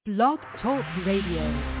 Blog Talk Radio.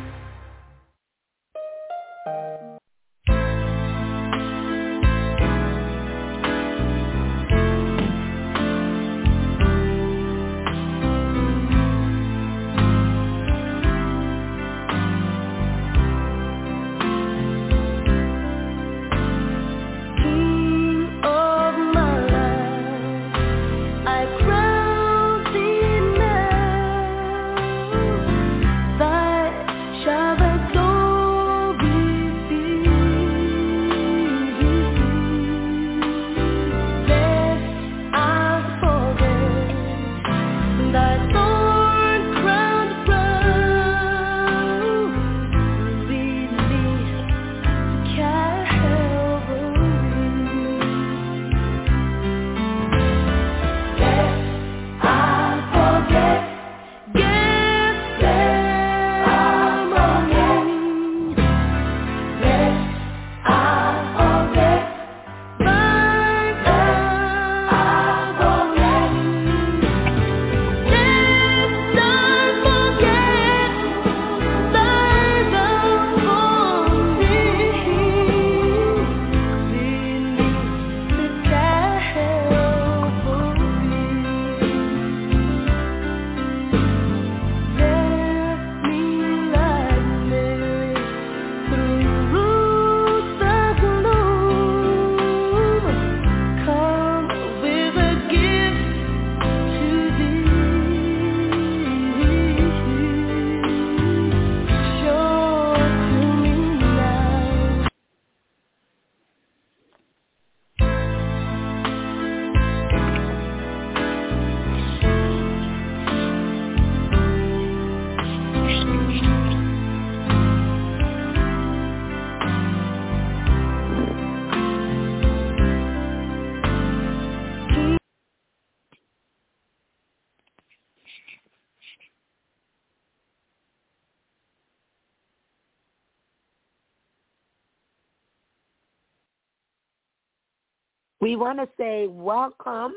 We want to say welcome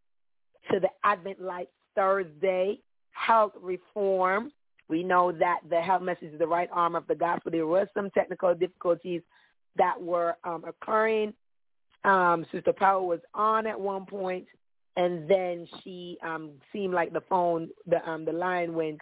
to the Advent Light Thursday Health Reform. We know that the health message is the right arm of the gospel. There were some technical difficulties that were occurring. Sister Powell was on at one point, and then she seemed like the phone, the line went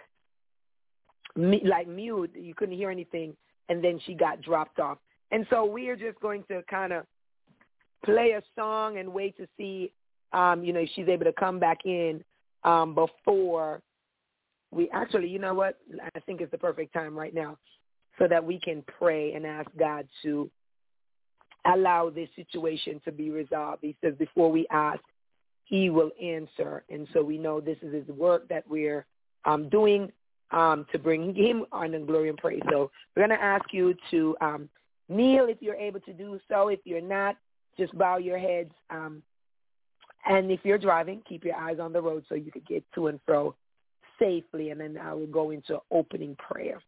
like mute. You couldn't hear anything, and then she got dropped off. And so we are just going to kind of play a song and wait to see, if she's able to come back in before we actually, you know what, I think it's the perfect time right now so that we can pray and ask God to allow this situation to be resolved. He says before we ask, he will answer. And so we know this is his work that we're doing to bring him honor and glory and praise. So we're going to ask you to kneel if you're able to do so. If you're not, just bow your heads, and if you're driving, keep your eyes on the road so you can get to and fro safely, and then I will go into opening prayer.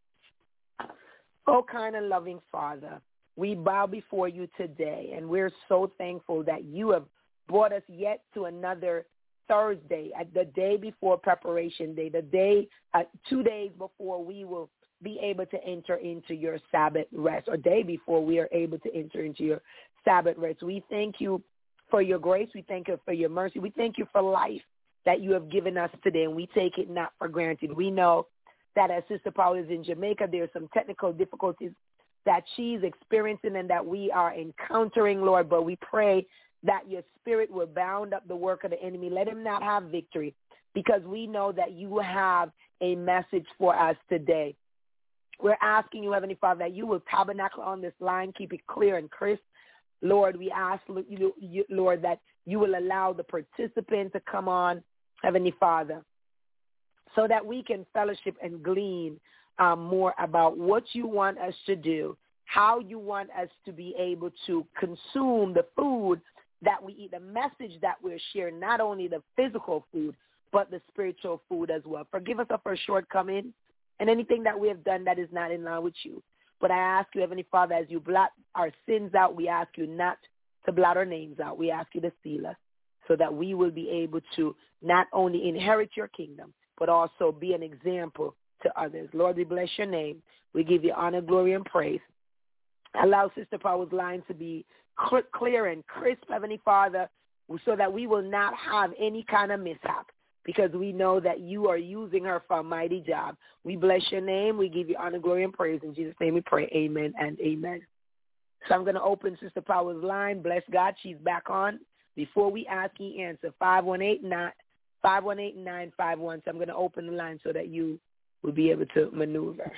Oh, kind and loving Father, we bow before you today, and we're so thankful that you have brought us yet to another Thursday, at the day before preparation day, the day, 2 days before we will be able to enter into your Sabbath rest, or day before we are able to enter into your Sabbath rest. We thank you for your grace. We thank you for your mercy. We thank you for life that you have given us today, and we take it not for granted. We know that as Sister Paul is in Jamaica, there are some technical difficulties that she's experiencing and that we are encountering, Lord, but we pray that your spirit will bound up the work of the enemy. Let him not have victory, because we know that you have a message for us today. We're asking you, Heavenly Father, that you will tabernacle on this line, keep it clear and crisp. Lord, we ask, Lord, that you will allow the participant to come on, Heavenly Father, so that we can fellowship and glean more about what you want us to do, how you want us to be able to consume the food that we eat, the message that we're sharing, not only the physical food, but the spiritual food as well. Forgive us of our shortcomings and anything that we have done that is not in line with you. But I ask you, Heavenly Father, as you blot our sins out, we ask you not to blot our names out. We ask you to seal us so that we will be able to not only inherit your kingdom, but also be an example to others. Lord, we bless your name. We give you honor, glory, and praise. Allow Sister Power's line to be clear and crisp, Heavenly Father, so that we will not have any kind of mishap, because we know that you are using her for a mighty job. We bless your name. We give you honor, glory, and praise. In Jesus' name we pray. Amen and amen. So I'm going to open Sister Power's line. Bless God. She's back on. Before we ask, he answer 518-951. So I'm going to open the line so that you will be able to maneuver.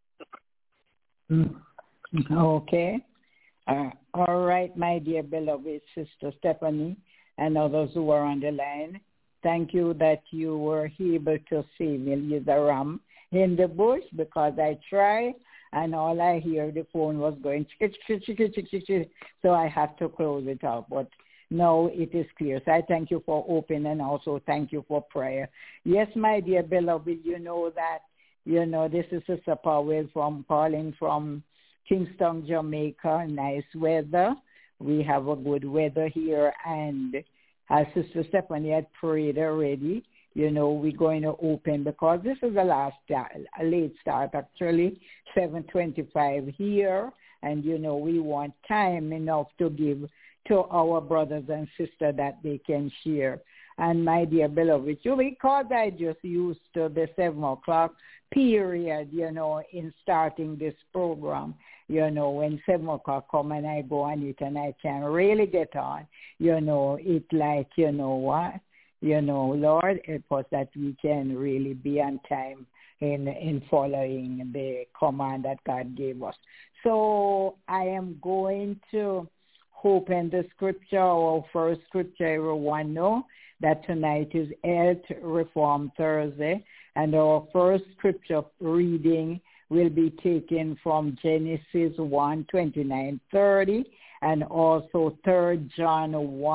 Okay. All right, my dear beloved Sister Stephanie and others who are on the line. Thank you that you were able to see me leave the ram in the bush, because I tried and all I hear, the phone was going chick, so I have to close it up. But now it is clear. So I thank you for opening, and also thank you for prayer. Yes, my dear beloved, you know that, this is Sister Powell calling from Kingston, Jamaica. Nice weather. We have a good weather here, and as Sister Stephanie had prayed already, we're going to open, because this is the last late start, actually, 7:25 here, and, we want time enough to give to our brothers and sisters that they can share. And my dear beloved, because I just used to the 7 o'clock period, in starting this program, when 7 o'clock come and I go on it and I can really get on, it's like, what? Lord, help us that we can really be on time in following the command that God gave us. So I am going to open the scripture, our first scripture. Everyone know that tonight is Health Reform Thursday, and our first scripture reading will be taken from Genesis 1:29-30, and also 3 John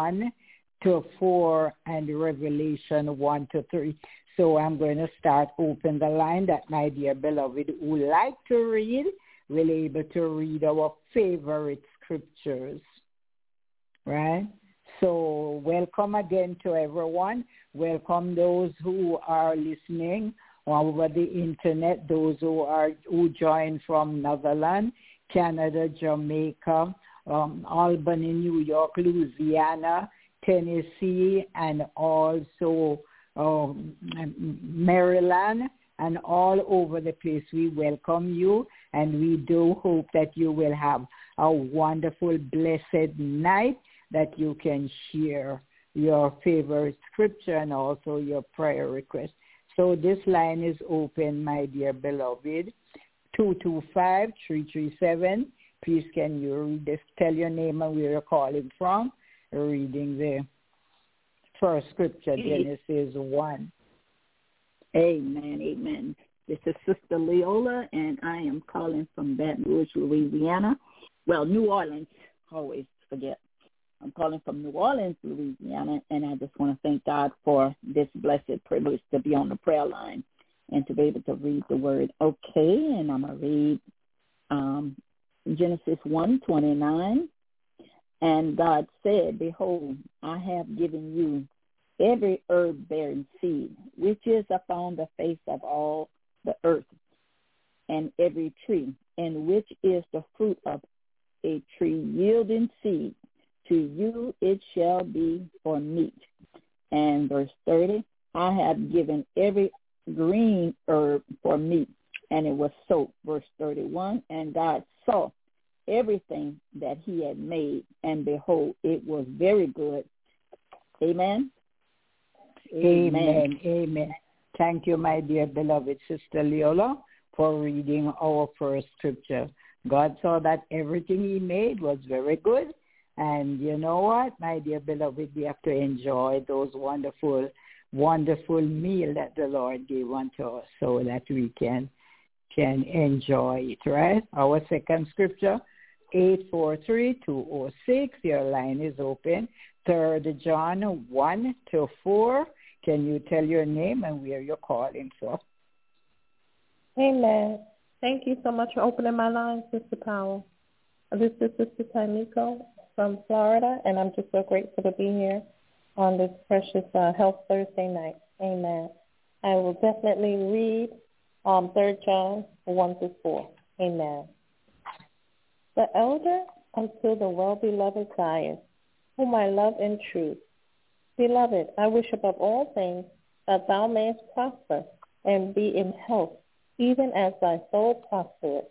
1-4, and Revelation 1-3. So I'm going to start open the line that my dear beloved who like to read will be able to read our favorite scriptures. Right? So welcome again to everyone. Welcome those who are listening over the internet, those who join from Netherlands, Canada, Jamaica, Albany, New York, Louisiana, Tennessee, and also Maryland, and all over the place. We welcome you, and we do hope that you will have a wonderful, blessed night, that you can share your favorite scripture and also your prayer request. So this line is open, my dear beloved. 225-337. Please can you read this? Tell your name and where you're calling from. Reading the first scripture, Genesis 1. Amen, amen. This is Sister Leola, and I am calling from Baton Rouge, Louisiana. Well, New Orleans, always forget. I'm calling from New Orleans, Louisiana, and I just want to thank God for this blessed privilege to be on the prayer line and to be able to read the word. Okay, and I'm going to read Genesis 1:29. And God said, behold, I have given you every herb-bearing seed, which is upon the face of all the earth, and every tree, and which is the fruit of a tree yielding seed. To you it shall be for meat. And verse 30, I have given every green herb for meat. And it was so. Verse 31, and God saw everything that he had made, and behold, it was very good. Amen. Amen. Amen. Thank you, my dear beloved Sister Leola, for reading our first scripture. God saw that everything he made was very good. And you know what, my dear beloved, we have to enjoy those wonderful, wonderful meal that the Lord gave unto us so that we can enjoy it, right? Our second scripture, 843-206. Your line is open. 3 John 1-4. Can you tell your name and where you're calling from? Amen. Thank you so much for opening my line, Sister Powell. This is Sister Tamiko from Florida, and I'm just so grateful to be here on this precious Health Thursday night. Amen. I will definitely read 3 John 1-4. Amen. The elder unto the well-beloved Gaius, whom I love in truth. Beloved, I wish above all things that thou mayest prosper and be in health, even as thy soul prospereth.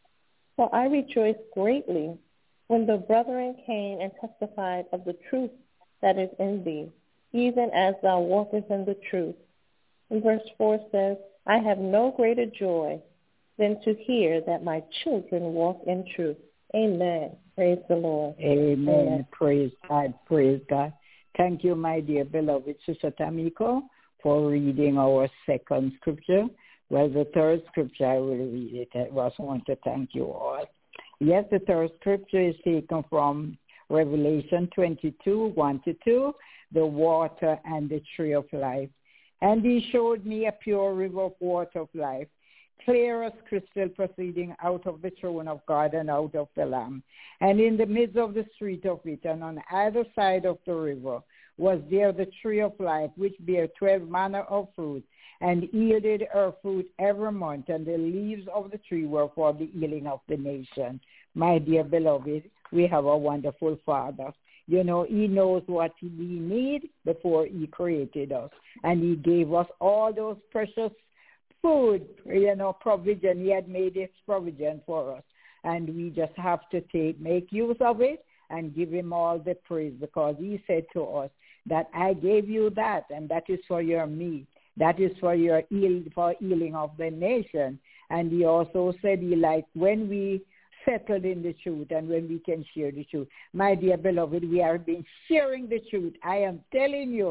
For I rejoiced greatly when the brethren came and testified of the truth that is in thee, even as thou walkest in the truth. And verse 4 says, I have no greater joy than to hear that my children walk in truth. Amen. Praise the Lord. Amen. Amen. Praise God. Praise God. Thank you, my dear beloved Sister Tamiko, for reading our second scripture. Well, the third scripture, I will read it. I just want to thank you all. Yes, the third scripture is taken from Revelation 22, 1-2, the water and the tree of life. And he showed me a pure river of water of life, clear as crystal, proceeding out of the throne of God and out of the Lamb. And in the midst of the street of it, and on either side of the river, was there the tree of life, which bare 12 manner of fruit, and yielded her fruit every month, and the leaves of the tree were for the healing of the nation. My dear beloved, we have a wonderful Father. You know, he knows what we need before he created us. And he gave us all those precious food, provision. He had made his provision for us. And we just have to make use of it and give him all the praise, because he said to us that I gave you that, and that is for your meat. That is for your healing of the nation. And he also said when we settled in the truth and when we can share the truth. My dear beloved, we have been sharing the truth. I am telling you,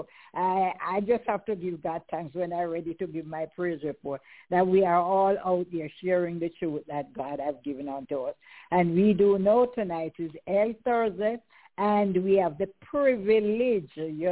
I just have to give God thanks when I'm ready to give my praise report, that we are all out there sharing the truth that God has given unto us. And we do know tonight is El Thursday, and we have the privilege,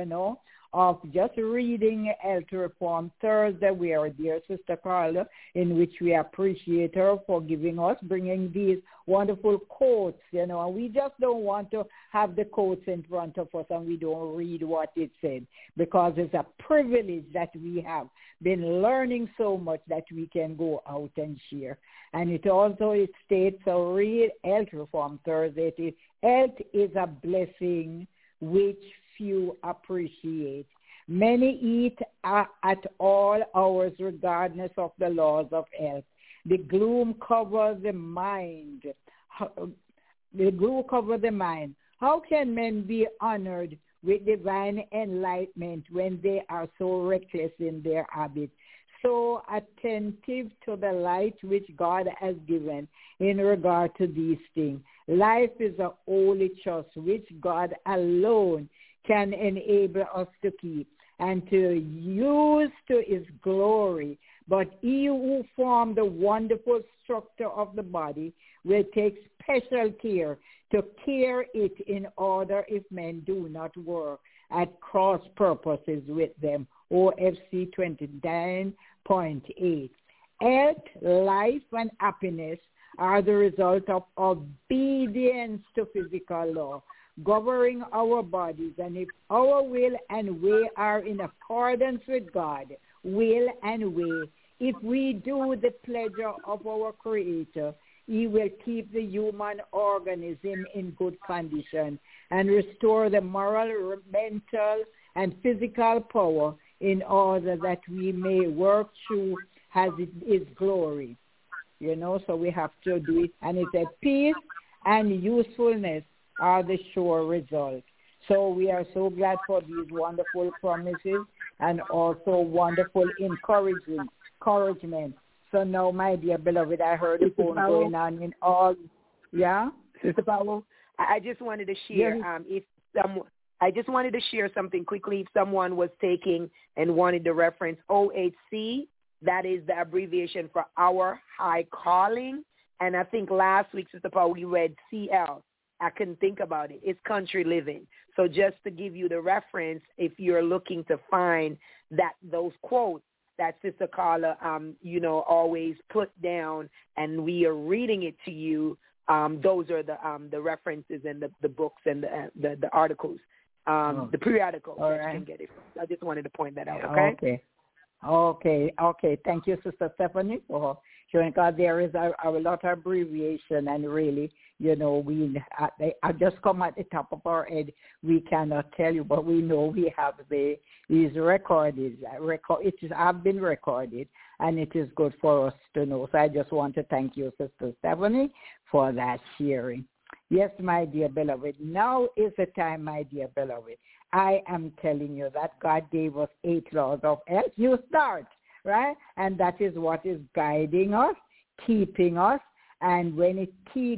of just reading Health Reform Thursday. We are dear Sister Carla, in which we appreciate her for bringing these wonderful quotes, and we just don't want to have the quotes in front of us and we don't read what it said, because it's a privilege that we have been learning so much that we can go out and share. And it states, so read Health Reform Thursday. Health is a blessing which few appreciate. Many eat at all hours regardless of the laws of health. The gloom covers the mind. How can men be honored with divine enlightenment when they are so reckless in their habits, so attentive to the light which God has given in regard to these things? Life is a holy trust which God alone can enable us to keep and to use to his glory. But he who formed the wonderful structure of the body will take special care to care it in order if men do not work at cross purposes with them. OFC 29.8. Health, life, and happiness are the result of obedience to physical law governing our bodies, and if our will and way are in accordance with God's will and way, if we do the pleasure of our Creator, he will keep the human organism in good condition and restore the moral, mental, and physical power in order that we may work through his glory. So we have to do it. And it said peace and usefulness are the sure result. So we are so glad for these wonderful promises and also wonderful encouragement. So now, my dear beloved, I heard the phone going on in all. Yeah, Sister Powell, I just wanted to share. I just wanted to share something quickly. If someone was taking and wanted to reference OHC, that is the abbreviation for Our High Calling. And I think last week, Sister Powell, we read CL. I couldn't think about it. It's country living. So just to give you the reference, if you're looking to find those quotes that Sister Carla, always put down, and we are reading it to you, those are the references and the books and the articles, the periodicals that you can get it from. I just wanted to point that out. Okay. Okay. Thank you, Sister Stephanie, for showing. God, there is a lot of abbreviation, and really, I just come at the top of our head. We cannot tell you, but we know we have these recorded. It have been recorded, and it is good for us to know. So I just want to thank you, Sister Stephanie, for that sharing. Yes, my dear beloved. Now is the time, my dear beloved. I am telling you that God gave us 8 laws of health. You start, right? And that is what is guiding us, keeping us. And when it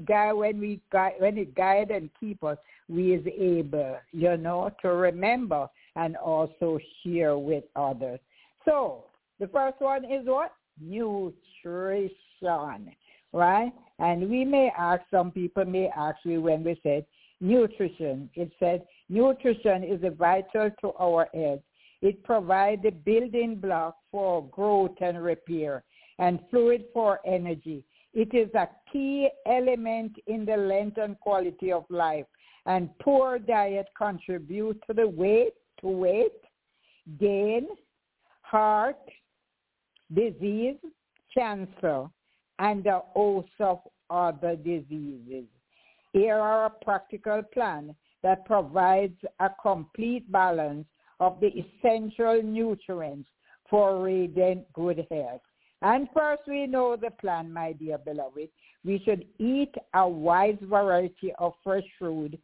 guide and keep us, we is able, to remember and also share with others. So the first one is what? Nutrition, right? And we may ask, some people may ask me when we said nutrition. It said nutrition is vital to our health. It provides the building block for growth and repair and fluid for energy. It is a key element in the length and quality of life, and poor diet contributes to the weight gain, heart disease, cancer, and a host of other diseases. Here are a practical plan that provides a complete balance of the essential nutrients for radiant good health. And first, we know the plan, my dear beloved. We should eat a wide variety of fresh fruit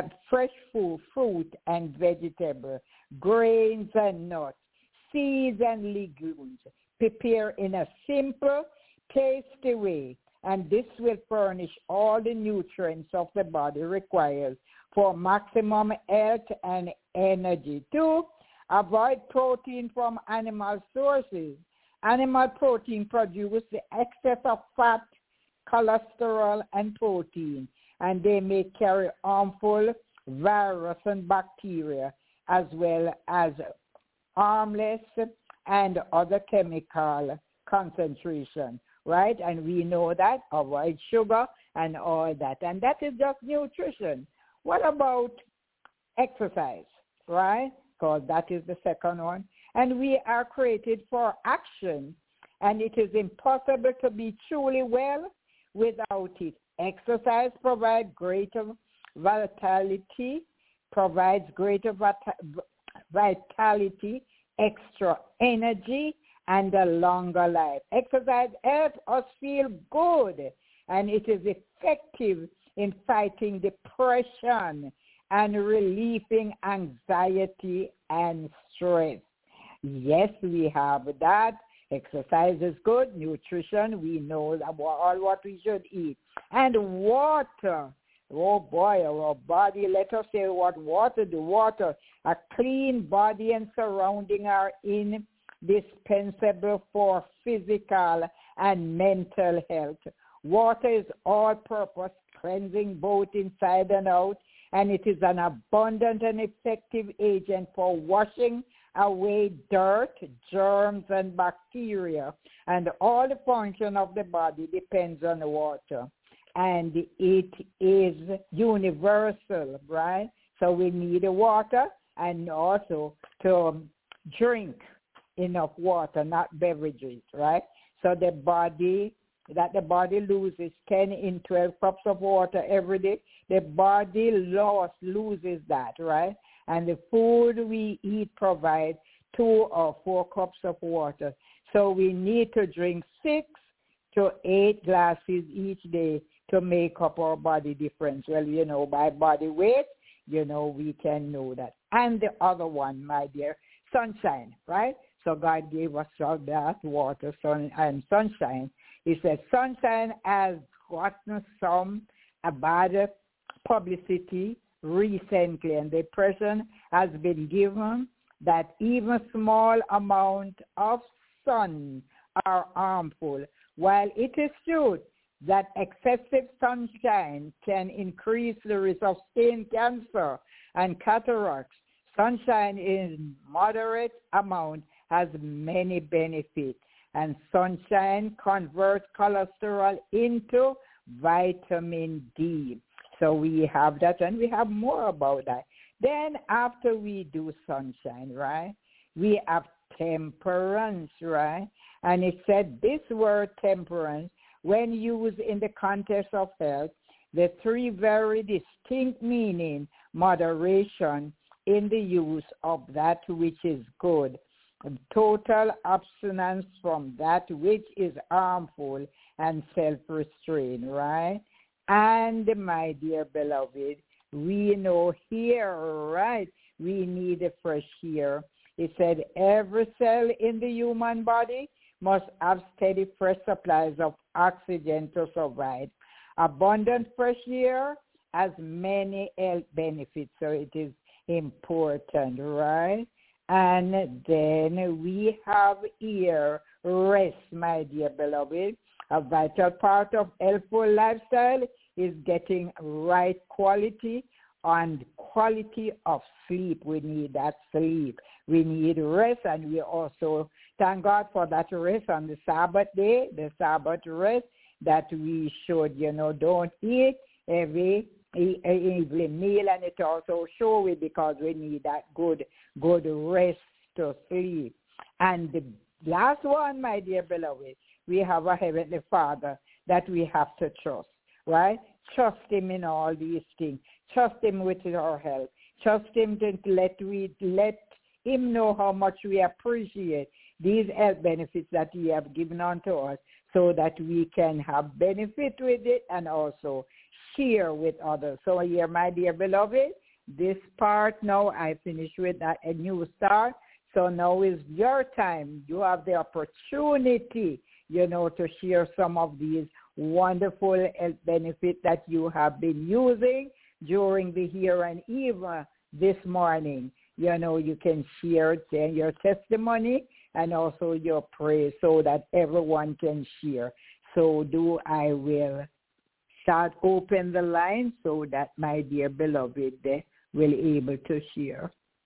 and vegetables, grains and nuts, seeds and legumes, prepared in a simple, tasty way. And this will furnish all the nutrients of the body required for maximum health and energy. 2, avoid protein from animal sources. Animal protein produces the excess of fat, cholesterol, and protein, and they may carry harmful virus and bacteria, as well as harmless and other chemical concentration, right? And we know that, avoid sugar and all that. And that is just nutrition. What about exercise, right? Because that is the second one. And we are created for action, and it is impossible to be truly well without it. Exercise provides greater vitality, extra energy, and a longer life. Exercise helps us feel good, and it is effective in fighting depression and relieving anxiety and stress. Yes, we have that. Exercise is good. Nutrition, we know all what we should eat. And water. Oh, boy, our body, let us say what water do. Water, a clean body and surrounding are indispensable for physical and mental health. Water is all-purpose, cleansing both inside and out, and it is an abundant and effective agent for washing away dirt, germs, and bacteria. And all the function of the body depends on the water. And it is universal, right? So we need the water, and also to drink enough water, not beverages, right? So the body loses 10 in 12 cups of water every day. The body loses that, right? And the food we eat provides 2 or 4 cups of water. So we need to drink 6 to 8 glasses each day to make up our body difference. Well, by body weight, we can know that. And the other one, my dear, sunshine, right? So God gave us all that, water, sun, and sunshine. He said sunshine has gotten some bad publicity recently, and the impression has been given that even small amount of sun are harmful. While it is true that excessive sunshine can increase the risk of skin cancer and cataracts, sunshine in moderate amount has many benefits, and sunshine converts cholesterol into vitamin D. So we have that, and we have more about that. Then after we do sunshine, right, we have temperance, right? And it said this word temperance, when used in the context of health, the three very distinct meaning: moderation in the use of that which is good, total abstinence from that which is harmful, and self-restraint, right? And my dear beloved, we know here, right, we need a fresh air. It said every cell in the human body must have steady, fresh supplies of oxygen to survive. Abundant fresh air has many health benefits, so it is important, right? And then we have here rest, my dear beloved. A vital part of healthful lifestyle is getting right quality and quality of sleep. We need that sleep. We need rest, and we also thank God for that rest on the Sabbath day, the Sabbath rest, that we should, don't eat every evening meal, and it also shows we because we need that good rest to sleep. And the last one, my dear beloved, we have a Heavenly Father that we have to trust, right? Trust Him in all these things. Trust Him with our health. Trust Him to let Him know how much we appreciate these health benefits that He has given unto us, so that we can have benefit with it and also share with others. So here, my dear beloved, this part now I finish with a new start. So now is your time. You have the opportunity, to share some of these wonderful health benefits that you have been using during the year and even this morning. You can share your testimony and also your praise so that everyone can share. So I will start open the line so that my dear beloved will able to share.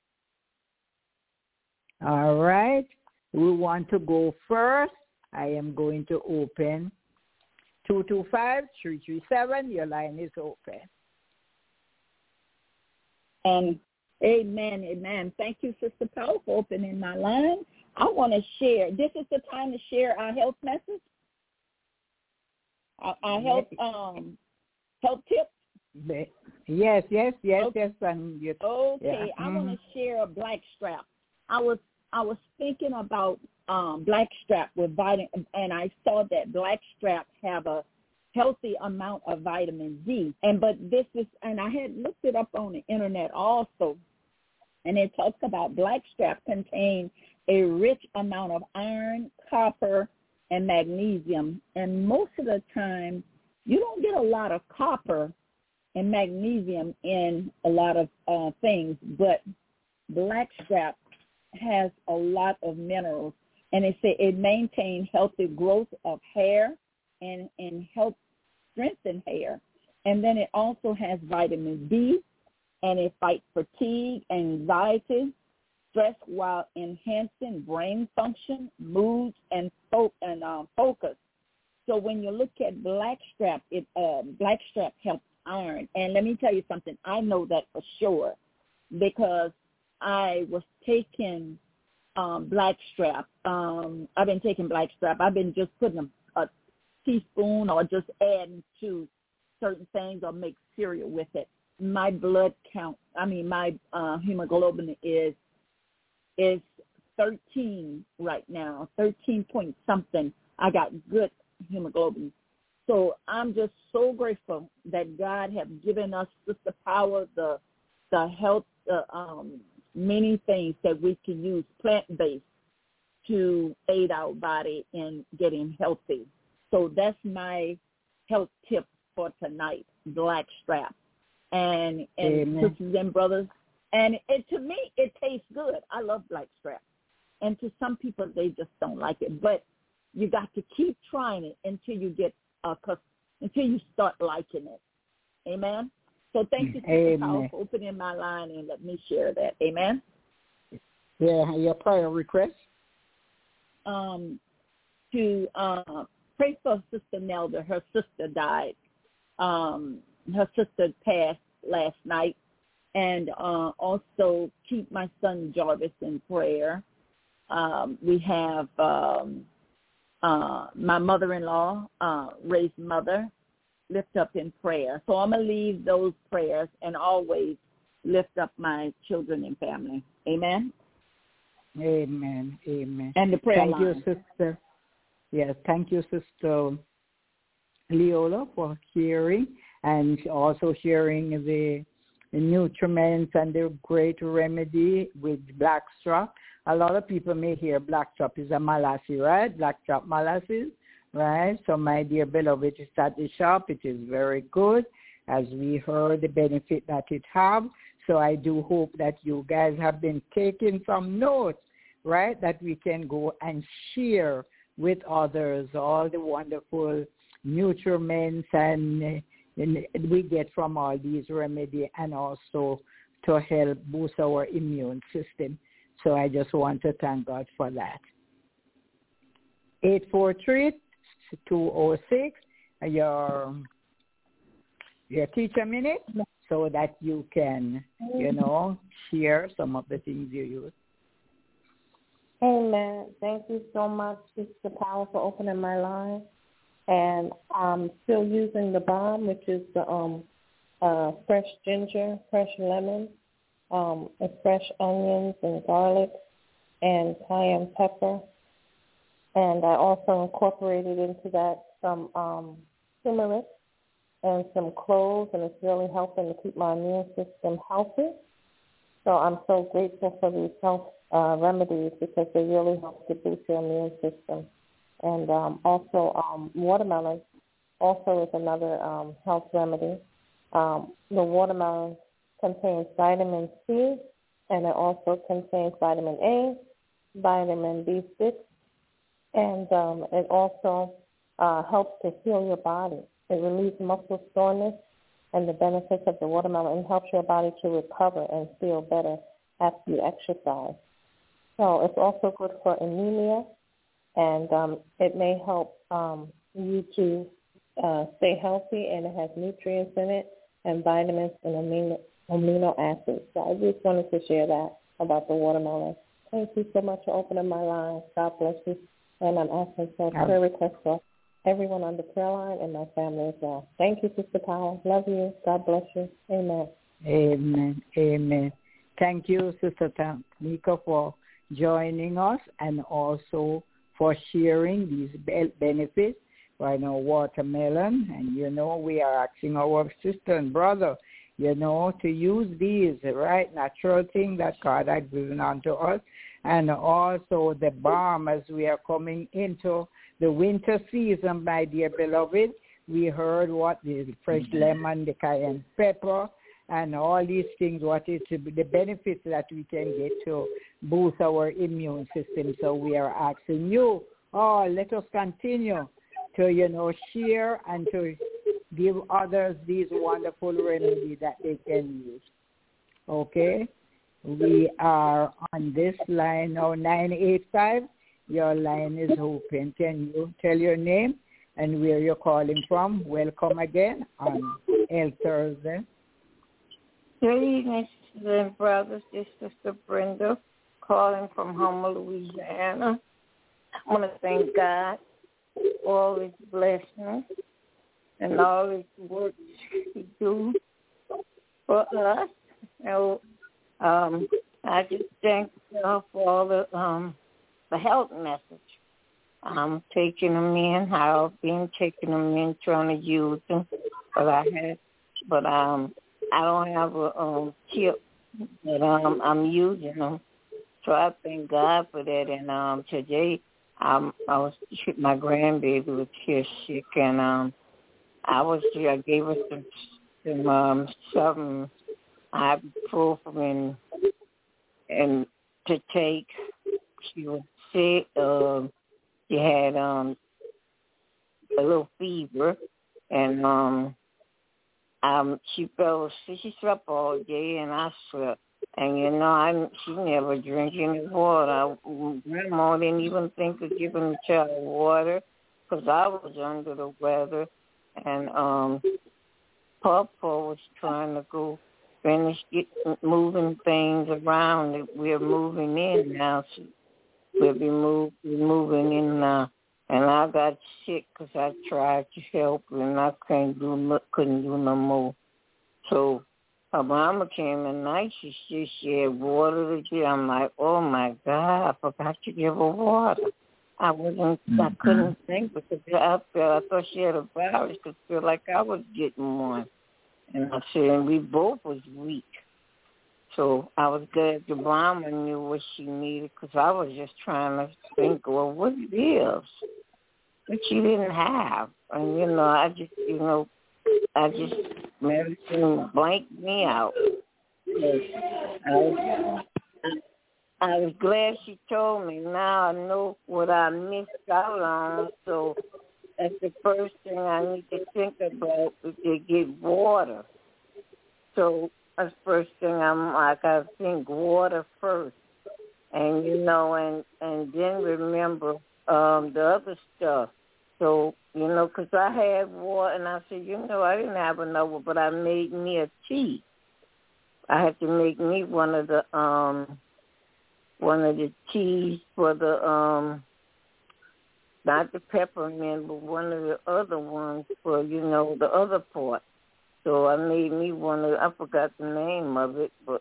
All right. We want to go first. I am going to open 225-337. Your line is open. And amen. Thank you, Sister Powell, for opening my line. I want to share. This is the time to share our health message. Our health tips. Yes. Okay. And okay. Yeah. I want to share a blackstrap. I was thinking about blackstrap with vitamin, and I saw that blackstrap have a healthy amount of vitamin D. And I had looked it up on the internet also, and it talks about blackstrap contain a rich amount of iron, copper, and magnesium. And most of the time, you don't get a lot of copper and magnesium in a lot of things, but blackstrap has a lot of minerals. And it maintains healthy growth of hair and helps strengthen hair. And then it also has vitamin D, and it fights fatigue, anxiety, stress, while enhancing brain function, moods, and focus. So when you look at blackstrap, blackstrap helps iron. And let me tell you something. I know that for sure because I was taking blackstrap. I've been taking blackstrap. I've been just putting a teaspoon or just adding to certain things or make cereal with it. My blood count, my hemoglobin is 13 right now, 13 point something. I got good hemoglobin. So I'm just so grateful that God has given us the power, the health, many things that we can use plant-based to aid our body in getting healthy. So that's my health tip for tonight, blackstrap. And sisters and brothers, and to me, it tastes good. I love blackstrap. And to some people, they just don't like it. But you got to keep trying it until you get until you start liking it. Amen. So thank you, Sister Powell, for opening my line and let me share that. Amen. Yeah, your prayer request? To pray for Sister Nelda. Her sister died. Her sister passed last night. And also keep my son Jarvis in prayer. We have my mother-in-law, Ray's mother, lift up in prayer. So I'm going to leave those prayers and always lift up my children and family. Amen? Amen. Amen. And the prayer Thank line. you, Sister. Yes, thank you, Sister Leola, for hearing and also sharing the nutriments and the great remedy with blackstrap. A lot of people may hear blackstrap is a molasses, right? Blackstrap molasses, right? So my dear beloved, it's at the shop. It is very good, as we heard the benefit that it have. So I do hope that you guys have been taking some notes, right, that we can go and share with others all the wonderful nutriments and we get from all these remedies, and also to help boost our immune system. So I just want to thank God for that. 843-206, your teacher minute, so that you can, share some of the things you use. Amen. Thank you so much, Sister Powell, for opening my line. And I'm still using the balm, which is the fresh ginger, fresh lemon, and fresh onions and garlic and cayenne pepper. And I also incorporated into that some turmeric and some cloves, and it's really helping to keep my immune system healthy. So I'm so grateful for these health remedies because they really help to boost your immune system. And also watermelon also is another health remedy. The watermelon contains vitamin C, and it also contains vitamin A, vitamin B6, and it also helps to heal your body. It relieves muscle soreness and the benefits of the watermelon, and helps your body to recover and feel better after you exercise. So it's also good for anemia, and it may help you to stay healthy, and it has nutrients in it and vitamins and amino acids. So I just wanted to share that about the watermelon. Thank you so much for opening my line. God bless you. And I'm asking for a prayer request for everyone on the prayer line and my family as well. Thank you, Sister Powell. Love you. God bless you. Amen. Amen. Amen. Thank you, Sister Tanika, for joining us and also for sharing these benefits. I know watermelon, and we are asking our sister and brother, to use these, right, natural things that God has given unto us, and also the balm as we are coming into the winter season, my dear beloved. We heard what the fresh lemon, the cayenne pepper, and all these things, what is the benefits that we can get to boost our immune system. So we are asking you, let us continue to, share and to give others these wonderful remedies that they can use. Okay? We are on this line now, 985. Your line is open. Can you tell your name and where you're calling from? Welcome again on El Thursday. Good evening, sisters and brothers. This is Sister Brenda calling from Homer, Louisiana. I want to thank God for all His blessings and all His work He do for us. I just thank God for all the health message. I'm taking them in. I've been taking them in, trying to use them, but I don't have a chip, but I'm using them. So I thank God for that. And today my grandbaby was here sick, and I gave her some ibuprofen and to take. She was sick. She had a little fever, and she fell asleep. She slept all day, and I slept. And she never drank any water. Grandma didn't even think of giving the child water because I was under the weather, and Papa was trying to go finish moving things around that we're moving in now. we'll be moving in now. And I got sick because I tried to help and I couldn't do no more. So her mama came at night. She had water to give. I'm like, oh my God, I forgot to give her water. I couldn't think because I thought she had a virus because I feel like I was getting one. And I said, and we both was weak. So I was glad the mama knew what she needed because I was just trying to think, well, what it is? But she didn't have. And, medicine blanked me out. I was glad she told me. Now I know what I missed out on. So that's the first thing I need to think about is to get water. So that's the first thing I gotta think water first. And and then remember the other stuff. So, because I had water and I said, I didn't have enough, but I made me a tea. I had to make me one of the teas for the not the peppermint, but one of the other ones for, the other part. So I made me I forgot the name of it, but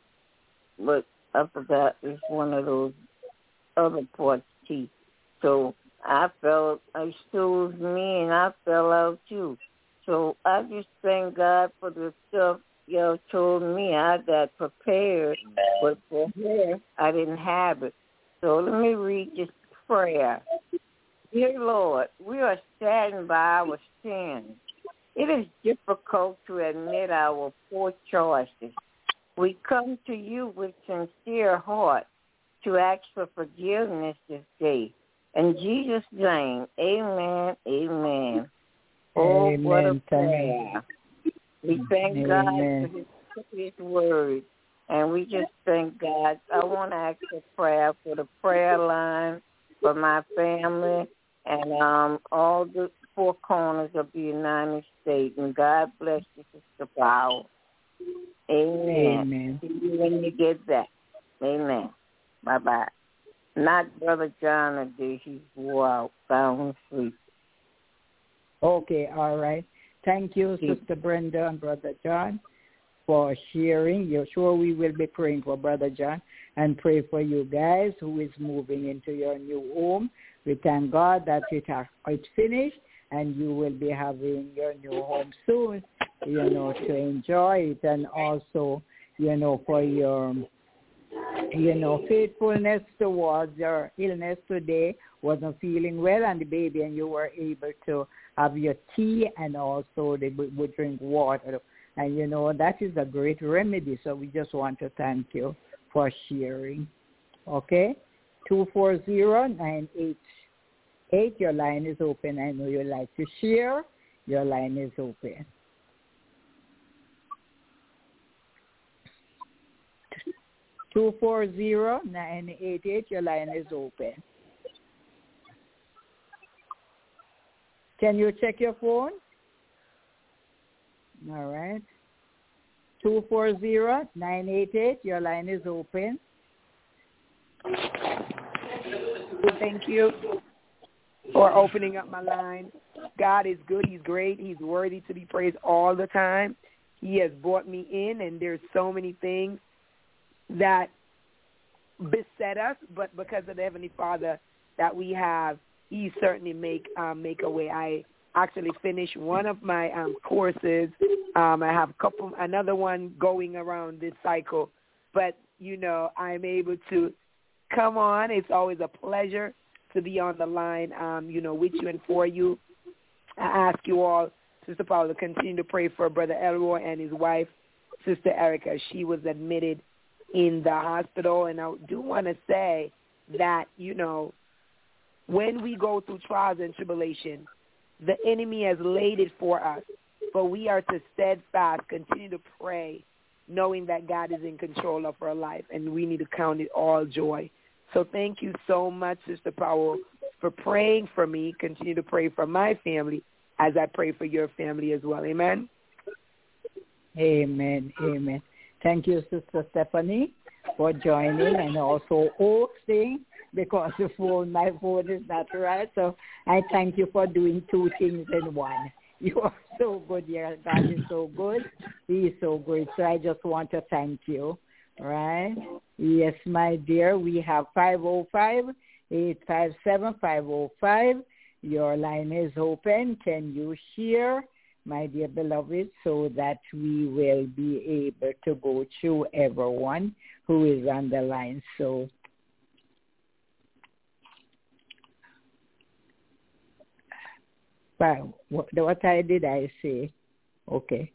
I forgot it's one of those other parts tea. So it soothed me and I fell out too. So I just thank God for the stuff y'all told me I got prepared, but for her, I didn't have it. So let me read this prayer. Dear Lord, we are saddened by our sins. It is difficult to admit our poor choices. We come to you with sincere heart to ask for forgiveness this day. In Jesus' name, amen, amen. Oh, amen. What a prayer. We thank God for his word, and we just thank God. I want to ask for prayer for the prayer line, for my family, and all the four corners of the United States. And God bless you, Sister Powell. Amen. Amen. See you when you get that. Amen. Bye-bye. Not Brother John today. He's wore out, found asleep. Okay, all right. Thank you, Sister Brenda and Brother John, for sharing. You're sure we will be praying for Brother John and pray for you guys who is moving into your new home. We thank God that it's finished and you will be having your new home soon, to enjoy it, and also, for your faithfulness towards your illness today, wasn't feeling well, and the baby and you were able to have your tea, and also they would drink water. And, that is a great remedy. So we just want to thank you for sharing. Okay? 240-988. Your line is open. I know you'd like to share. Your line is open. 240-988. Your line is open. Can you check your phone? All right. 240-988. Your line is open. Thank you for opening up my line. God is good. He's great. He's worthy to be praised all the time. He has brought me in, and there's so many things that beset us, but because of the Heavenly Father that we have, He certainly make a way. I actually finished one of my courses. I have another one going around this cycle, but I'm able to come on. It's always a pleasure to be on the line, with you and for you. I ask you all, Sister Paula, to continue to pray for Brother Elroy and his wife, Sister Erica. She was admitted in the hospital, and I do want to say that, when we go through trials and tribulation, the enemy has laid it for us, but we are to steadfast, continue to pray, knowing that God is in control of our life, and we need to count it all joy. So thank you so much, Sister Powell, for praying for me. Continue to pray for my family as I pray for your family as well. Amen? Amen. Amen. Thank you, Sister Stephanie, for joining and also hosting because my phone is not right. So I thank you for doing two things in one. You are so good, dear. God is so good. He is so good. So I just want to thank you. Right? Yes, my dear. We have 505-857-505. Your line is open. Can you share, my dear beloved, so that we will be able to go through everyone who is on the line. So what did I say? Okay.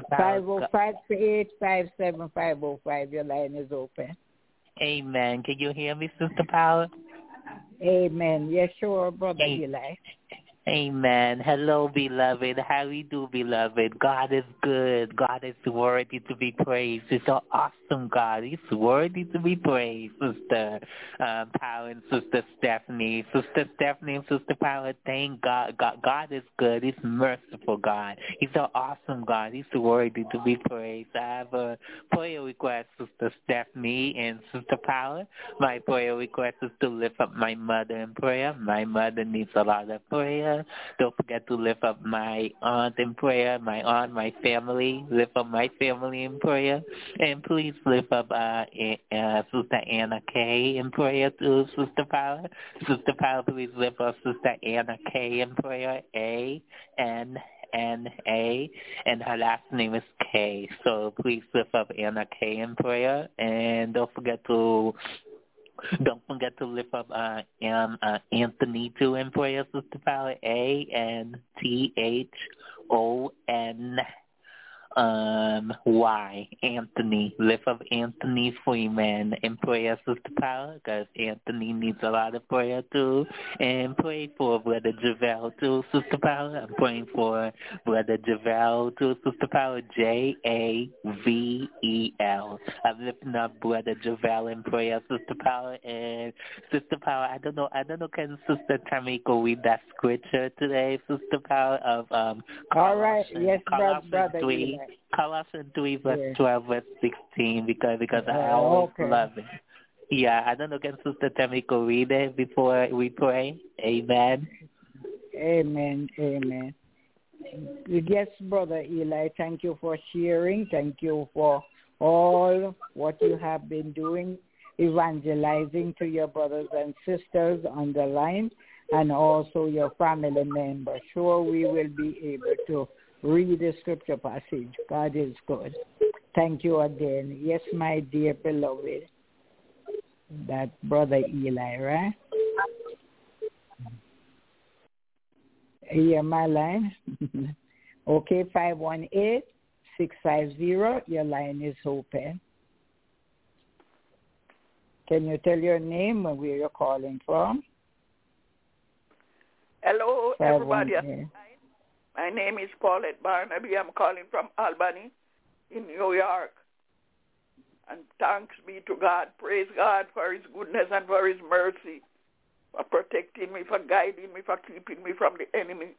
505-857-505. Your line is open. Amen. Can you hear me, Sister Power? Amen. Yes, sure, Brother Eli. Amen. Hello, beloved. How we do, beloved? God is good. God is worthy to be praised. He's an awesome God. He's worthy to be praised, Sister Power and Sister Stephanie. Sister Stephanie and Sister Power, thank God. God is good. He's merciful, God. He's an awesome God. He's worthy to be praised. I have a prayer request, Sister Stephanie and Sister Power. My prayer request is to lift up my mother in prayer. My mother needs a lot of prayer. Don't forget to lift up my aunt in prayer, my aunt, my family. Lift up my family in prayer. And please lift up Sister Anna Kay in prayer too, Sister Power. Sister Power, please lift up Sister Anna Kay in prayer, A-N-N-A, and her last name is Kay. So please lift up Anna Kay in prayer. And don't forget to lift up Anthony too in prayer, Sister Power. A-N-T-H-O-N-Y. Anthony. Lift up Anthony Freeman in prayer, Sister Power, because Anthony needs a lot of prayer too. And pray for Brother Javel too, Sister Power. I'm praying for Brother Javel too, Sister Power. Javel. I'm lifting up Brother Javel in prayer, Sister Power. And Sister Power, I don't know, can Sister Tamiko read that scripture today, Sister Power, of all right, yes, Brother 3, Colossians 3 verse 12 verse 16, because I always love it. Yeah, I don't know, can Sister Tamiko read it before we pray? Amen. Amen. Amen. Yes, Brother Eli, thank you for sharing. Thank you for all what you have been doing, evangelizing to your brothers and sisters on the line, and also your family members. Sure, we will be able to read the scripture passage. God is good. Thank you again. Yes, my dear beloved. That Brother Eli, right? Hear my line? Okay, 518-650. Your line is open. Can you tell your name and where you're calling from? Hello, everybody. My name is Paulette Barnaby. I'm calling from Albany in New York. And thanks be to God. Praise God for his goodness and for his mercy, for protecting me, for guiding me, for keeping me from the enemy,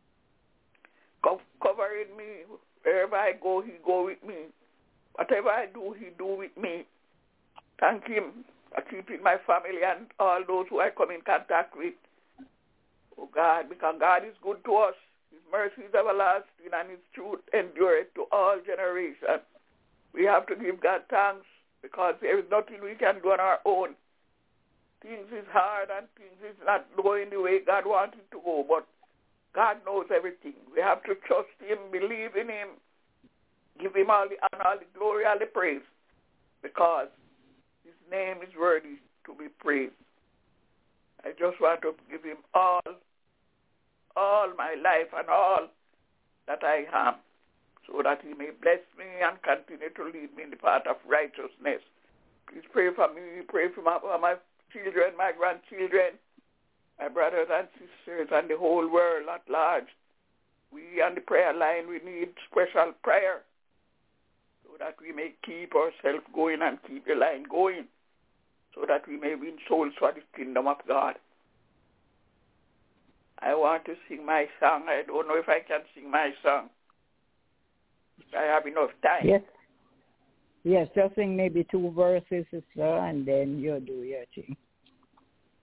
covering me. Wherever I go, he go with me. Whatever I do, he do with me. Thank him for keeping my family and all those who I come in contact with. Oh God, because God is good to us. His mercy is everlasting and his truth endureth to all generations. We have to give God thanks because there is nothing we can do on our own. Things is hard and things is not going the way God wants it to go, but God knows everything. We have to trust him, believe in him, give him all the honor, all the glory, all the praise, because his name is worthy to be praised. I just want to give him all my life and all that I am, so that he may bless me and continue to lead me in the path of righteousness. Please pray for me, pray for my children, my grandchildren, my brothers and sisters, and the whole world at large. We on the prayer line, we need special prayer so that we may keep ourselves going and keep the line going, so that we may win souls for the kingdom of God. I want to sing my song. I don't know if I can sing my song. I have enough time. Yes, just sing maybe 2 verses or so, and then you'll do your thing.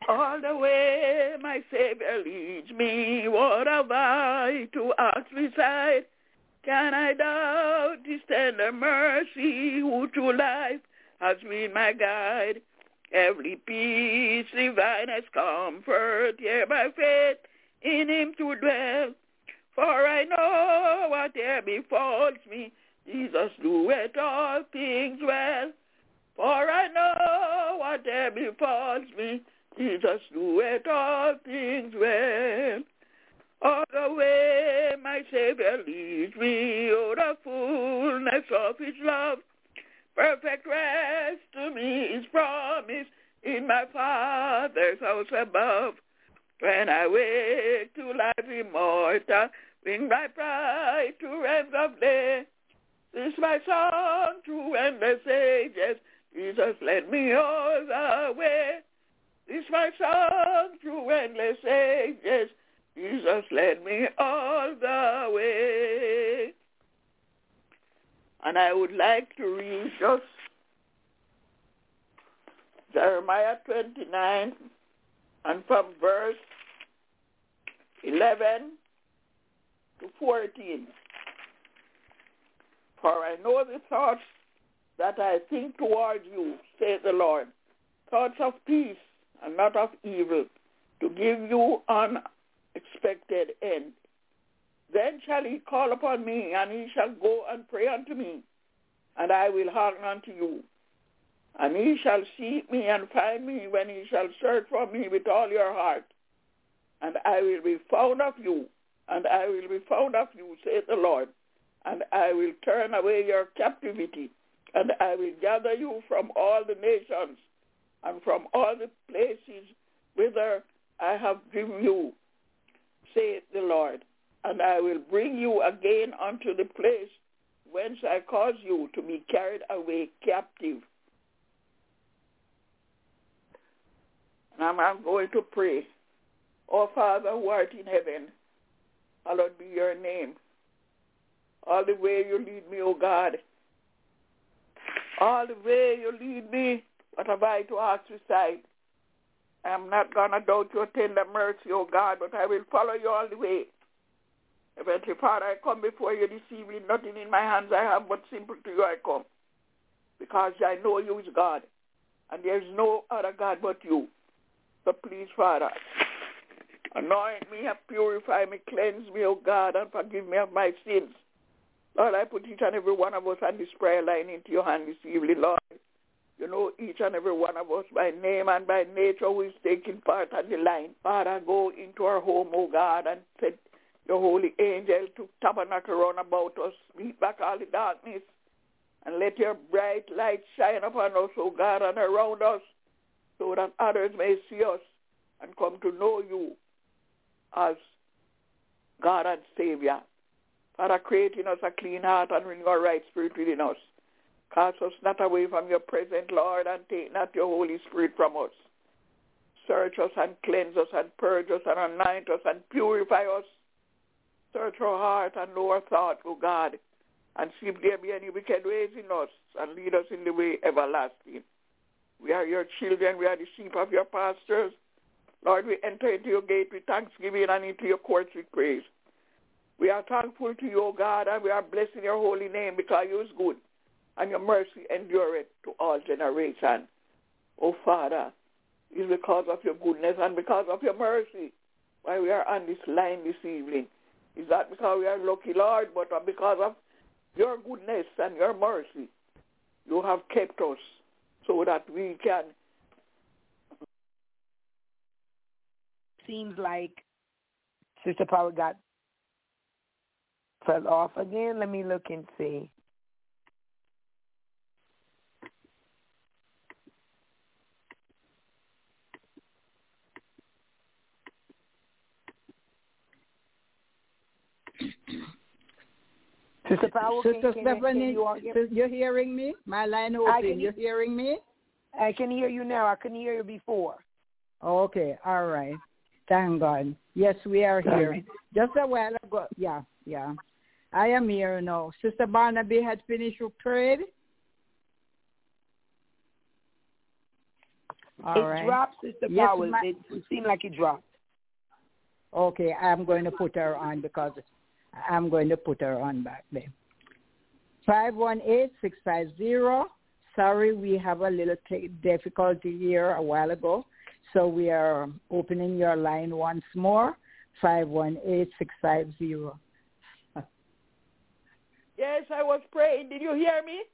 All the way my Savior leads me, what have I to ask beside? Can I doubt His tender mercy, who through life has been my guide? Every peace, divinest comfort, here by faith in Him to dwell. For I know whatever befalls me, Jesus doeth all things well. For I know whatever befalls me, Jesus doeth all things well. All the way my Savior leads me, oh, the fullness of His love. Perfect rest to me is promised in my Father's house above. When I wake to life immortal, bring my pride to realms of day. This my song through endless ages, Jesus led me all the way. This my song through endless ages, Jesus led me all the way. And I would like to read just Jeremiah 29 and from verse 11 to 14. For I know the thoughts that I think toward you, says the Lord, thoughts of peace and not of evil, to give you unexpected end. Then shall he call upon me, and he shall go and pray unto me, and I will hearken unto you. And he shall seek me and find me when he shall search for me with all your heart. And I will be found of you, and I will be found of you, saith the Lord. And I will turn away your captivity, and I will gather you from all the nations, and from all the places whither I have driven you, saith the Lord. And I will bring you again unto the place whence I caused you to be carried away captive. And I'm going to pray. Oh, Father, who art in heaven, hallowed be your name. All the way you lead me, O God. All the way you lead me, what have I to ask beside? I am not going to doubt your tender mercy, O God, but I will follow you all the way. Heavenly Father, I come before you this evening, nothing in my hands I have, but simple to you I come. Because I know you is God, and there is no other God but you. So please, Father, anoint me and purify me, cleanse me, O God, and forgive me of my sins. Lord, I put each and every one of us on this prayer line into your hand this evening, Lord. You know each and every one of us by name and by nature who is taking part on the line. Father, go into our home, O God, and set your holy angel to tabernacle round about us, beat back all the darkness, and let your bright light shine upon us, O God, and around us, so that others may see us and come to know you as God and Savior. Father, create in us a clean heart and renew a right spirit within us. Cast us not away from your presence, Lord, and take not your Holy Spirit from us. Search us and cleanse us and purge us and anoint us and purify us. Search our heart and know our thought, O God, and see if there be any wicked ways in us, and lead us in the way everlasting. We are your children. We are the sheep of your pastures. Lord, we enter into your gate with thanksgiving and into your courts with praise. We are thankful to you, O God, and we are blessing your holy name because you is good, and your mercy endureth to all generations. O Father, it is because of your goodness and because of your mercy why we are on this line this evening. It's not because we are lucky, Lord, but because of your goodness and your mercy. You have kept us so that we can. Seems like Sister Power fell off again. Let me look and see. Sister Powell, Sister Stephanie, you're hearing me? My line open. You're hearing me? I can hear you now. I couldn't hear you before. Okay, all right. Thank God. Yes, we are here. Just a while ago, yeah. I am here now. Sister Barnaby had finished her prayer. All right. It dropped, Sister Yes, Powell. It seemed like it dropped. Okay, I'm going to put her on because I'm going to put her on back there. 518-650. Sorry, we have a little difficulty here a while ago, so we are opening your line once more. 518-650. Yes, I was praying. Did you hear me?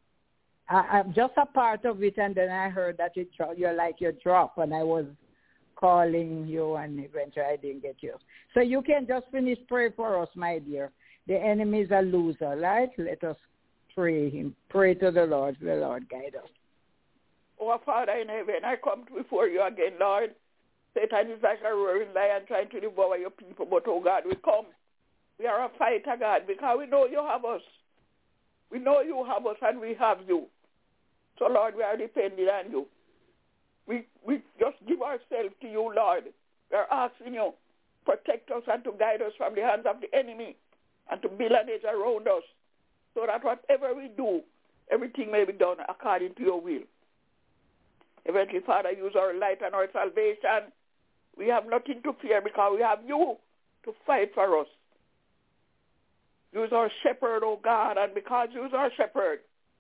I'm just a part of it, and then I heard that you're like you drop, and I was calling you, and eventually I didn't get you. So you can just finish pray for us, my dear. The enemy is a loser, right? Let us pray him. Pray to the Lord guide us. Oh, Father in heaven, I come before you again, Lord. Satan is like a roaring lion trying to devour your people, but, oh God, we come. We are a fighter, God, because we know you have us. We know you have us, and we have you. So, Lord, we are depending on you. We just give ourselves to you, Lord. We are asking you, protect us and to guide us from the hands of the enemy and to build an edge around us so that whatever we do, everything may be done according to your will. Heavenly Father, use our light and our salvation. We have nothing to fear because we have you to fight for us. Use our shepherd, O God, and because use our shepherd,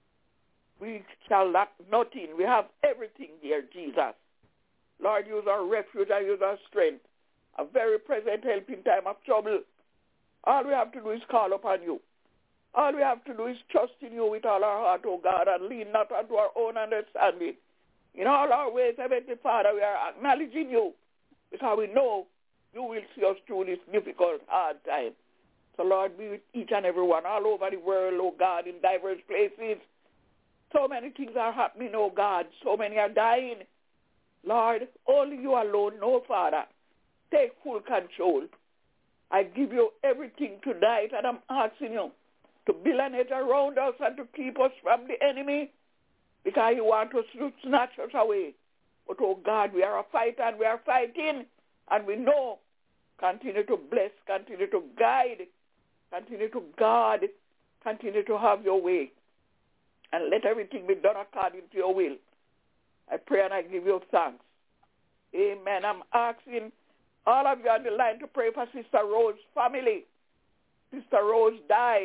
we shall lack nothing. We have everything, dear Jesus. Lord, use our refuge and use our strength, a very present help in time of trouble. All we have to do is call upon you. All we have to do is trust in you with all our heart, O God, and lean not unto our own understanding. In all our ways, Heavenly Father, we are acknowledging you because we know you will see us through this difficult, hard time. So, Lord, be with each and every one all over the world, oh God, in diverse places. So many things are happening, oh God. So many are dying. Lord, only you alone know, Father. Take full control. I give you everything tonight, and I'm asking you to build an edge around us and to keep us from the enemy because you want us to snatch us away. But, oh God, we are a fighter and we are fighting, and we know. Continue to bless, continue to guide, continue to guard, continue to have your way, and let everything be done according to your will. I pray and I give you thanks. Amen. I'm asking all of you on the line to pray for Sister Rose's family. Sister Rose died.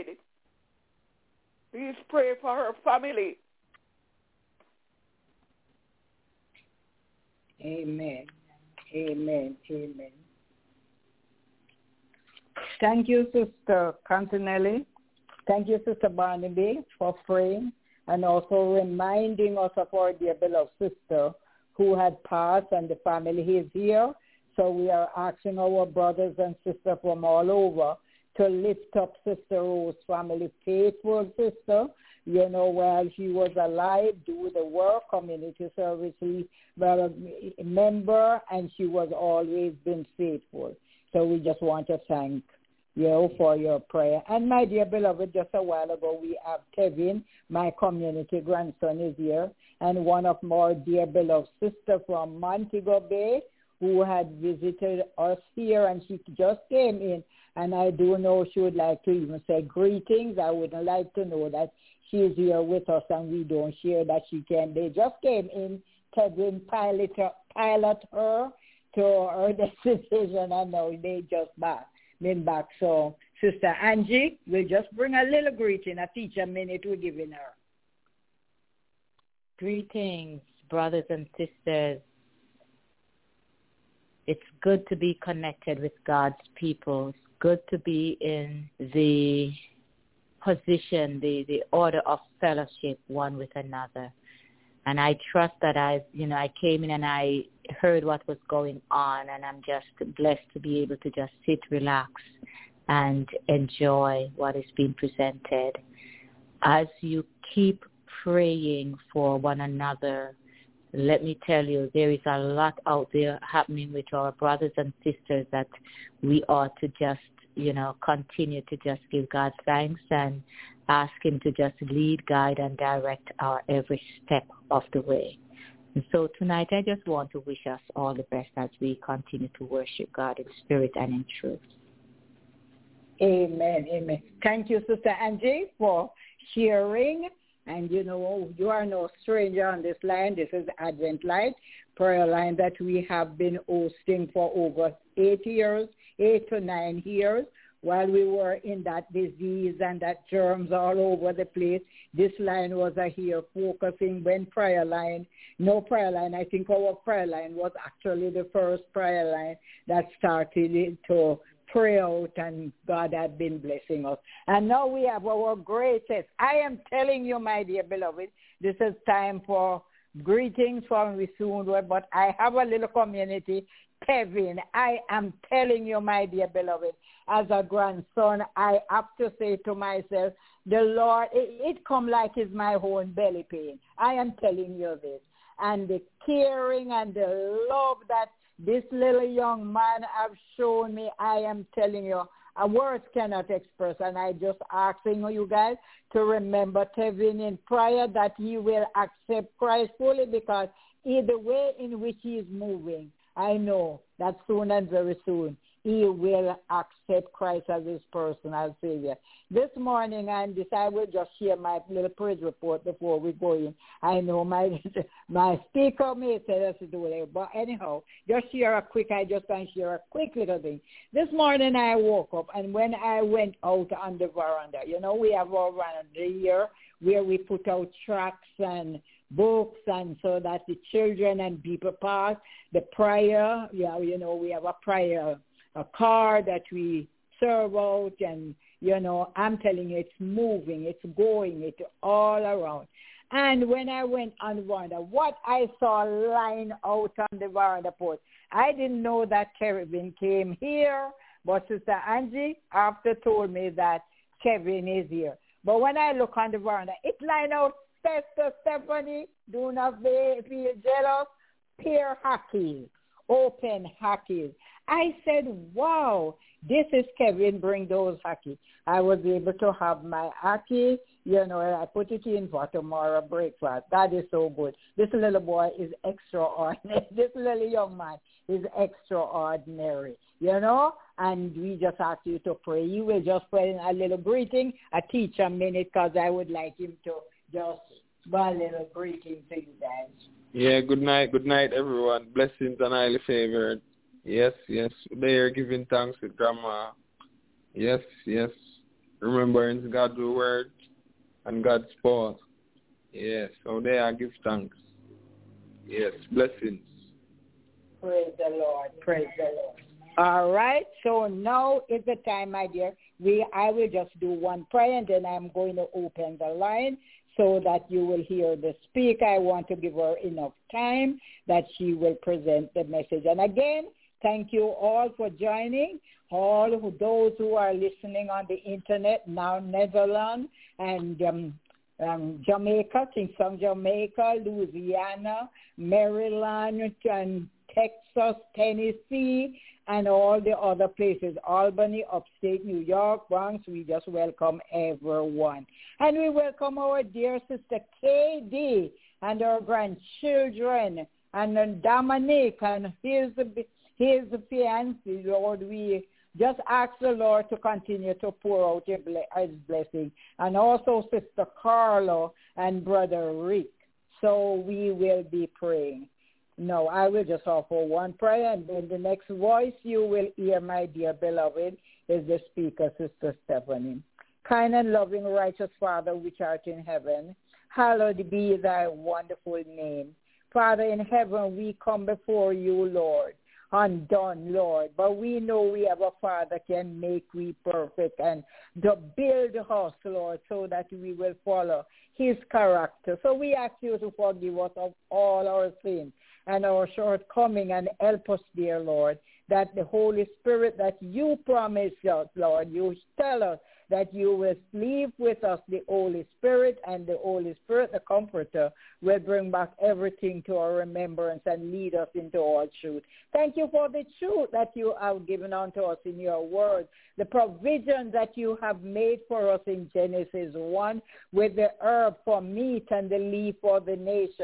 Please pray for her family. Amen. Amen. Amen. Thank you, Sister Cantinelli. Thank you, Sister Barnaby, for praying and also reminding us of our dear beloved sister who had passed, and the family is here. So we are asking our brothers and sisters from all over to lift up Sister Rose's family, faithful sister, you know, while she was alive, do the work, community service member, and she was always been faithful. So we just want to thank you for your prayer. And my dear beloved, just a while ago, we have Kevin, my community grandson, is here, and one of my dear beloved sister from Montego Bay who had visited us here, and she just came in, and I do know she would like to even say greetings. I would like to know that she is here with us, and we don't share that she can. They just came in, Kevin pilot her to her destination, and now they just been back. So, Sister Angie, we'll just bring a little greeting, a teacher minute we're giving her. Greetings, brothers and sisters. It's good to be connected with God's people. It's good to be in the position, the order of fellowship one with another. And I trust that I came in and I heard what was going on, and I'm just blessed to be able to just sit, relax, and enjoy what is being presented. As you keep praying for one another, let me tell you, there is a lot out there happening with our brothers and sisters that we ought to just, continue to just give God thanks and ask him to just lead, guide, and direct our every step of the way. And so tonight I just want to wish us all the best as we continue to worship God in spirit and in truth. Amen, amen. Thank you, Sister Angie, for sharing. And, you know, you are no stranger on this line. This is Advent Light, prayer line that we have been hosting for over 8 to 9 years. While we were in that disease and that germs all over the place, this line was here focusing when no prayer line. I think our prayer line was actually the first prayer line that started to pray out, and God had been blessing us. And now we have our greatest. I am telling you, my dear beloved, this is time for greetings from we soon, but I have a little community. Kevin, I am telling you, my dear beloved, as a grandson, I have to say to myself, the Lord, it come like it's my own belly pain. I am telling you this. And the caring and the love that this little young man have shown me, I am telling you, words cannot express. And I just asking you guys to remember Kevin in prayer that he will accept Christ fully, because either way in which he is moving, I know that soon and very soon he will accept Christ as his personal Savior. This morning, and I will just share my little praise report before we go in. I know my speaker may tell us to do it, but anyhow, I just can share a quick little thing. This morning I woke up, and when I went out on the veranda, you know, we have our veranda here where we put out tracts and books, and so that the children and people pass the prayer. Yeah, you know, we have a prayer, a car that we serve out, and, you know, I'm telling you, it's moving, it's going, it's all around. And when I went on the veranda, what I saw lying out on the veranda porch, I didn't know that Kevin came here, but Sister Angie after told me that Kevin is here. But when I look on the veranda, it's lying out, Sister Stephanie, do not feel jealous, pear hackies, open hackies. I said, wow, this is Kevin, bring those hackies. I was able to have my hackie, you know, I put it in for tomorrow breakfast. That is so good. This little boy is extraordinary. This little young man is extraordinary, you know, and we just ask you to pray. You will just pray in a little greeting, a teacher minute, because I would like him to just one little greeting to you guys. Yeah, good night, everyone. Blessings and highly favored. Yes, they are giving thanks to Grandma. Yes, remembering God's word and God's power. Yes, so they are give thanks. Yes, blessings. Praise the Lord. All right, so now is the time, my dear. I will just do one prayer, and then I'm going to open the line so that you will hear the speaker. I want to give her enough time that she will present the message. And again, thank you all for joining, those who are listening on the internet, now Netherlands and Jamaica, Kingston, Jamaica, Louisiana, Maryland, and Texas, Tennessee, and all the other places, Albany, upstate New York, Bronx. We just welcome everyone. And we welcome our dear sister K.D. and our grandchildren, and then Dominic and his fiancé. Lord, we just ask the Lord to continue to pour out his blessing. And also Sister Carlo and Brother Rick. So we will be praying. No, I will just offer one prayer, and then the next voice you will hear, my dear beloved, is the speaker, Sister Stephanie. Kind and loving, righteous Father, which art in heaven, hallowed be thy wonderful name. Father in heaven, we come before you, Lord, undone, Lord, but we know we have a Father can make we perfect and to build us, Lord, so that we will follow his character. So we ask you to forgive us of all our sins and our shortcoming, and help us, dear Lord, that the Holy Spirit that you promised us, Lord, you tell us that you will leave with us the Holy Spirit, and the Holy Spirit, the Comforter, will bring back everything to our remembrance and lead us into all truth. Thank you for the truth that you have given unto us in your word, the provision that you have made for us in Genesis 1 with the herb for meat and the leaf for the nation.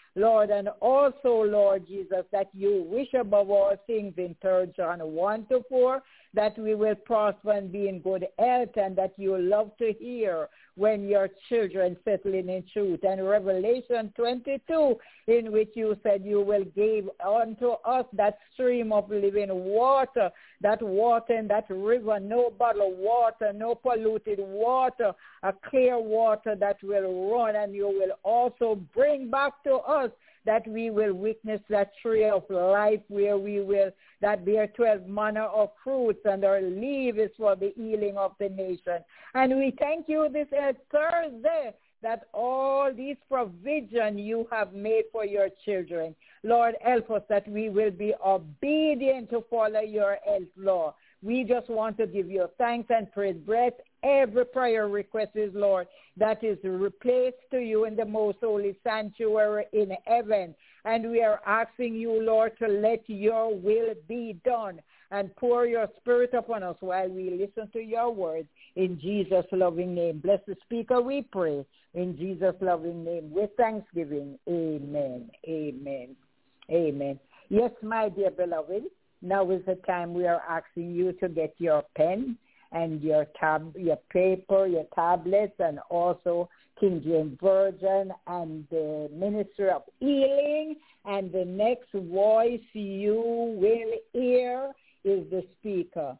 Lord, and also, Lord Jesus, that you wish above all things in 3 John 1-4, that we will prosper and be in good health, and that you love to hear when your children settling in truth. And Revelation 22, in which you said you will give unto us that stream of living water, that water in that river, no bottled water, no polluted water, a clear water that will run, and you will also bring back to us that we will witness that tree of life where we will, that bear 12 manner of fruits, and our leaf is for the healing of the nation. And we thank you this Thursday that all these provision you have made for your children. Lord, help us that we will be obedient to follow your health law. We just want to give you thanks and praise. Bless every prayer request is, Lord, that is replaced to you in the most holy sanctuary in heaven. And we are asking you, Lord, to let your will be done and pour your spirit upon us while we listen to your words. In Jesus' loving name. Bless the speaker, we pray. In Jesus' loving name. With thanksgiving. Amen. Amen. Amen. Yes, my dear beloved. Now is the time we are asking you to get your pen and your paper, your tablets, and also King James Version and the Ministry of Healing. And the next voice you will hear is the speaker.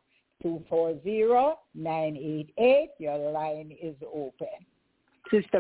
240-988. Your line is open. Sister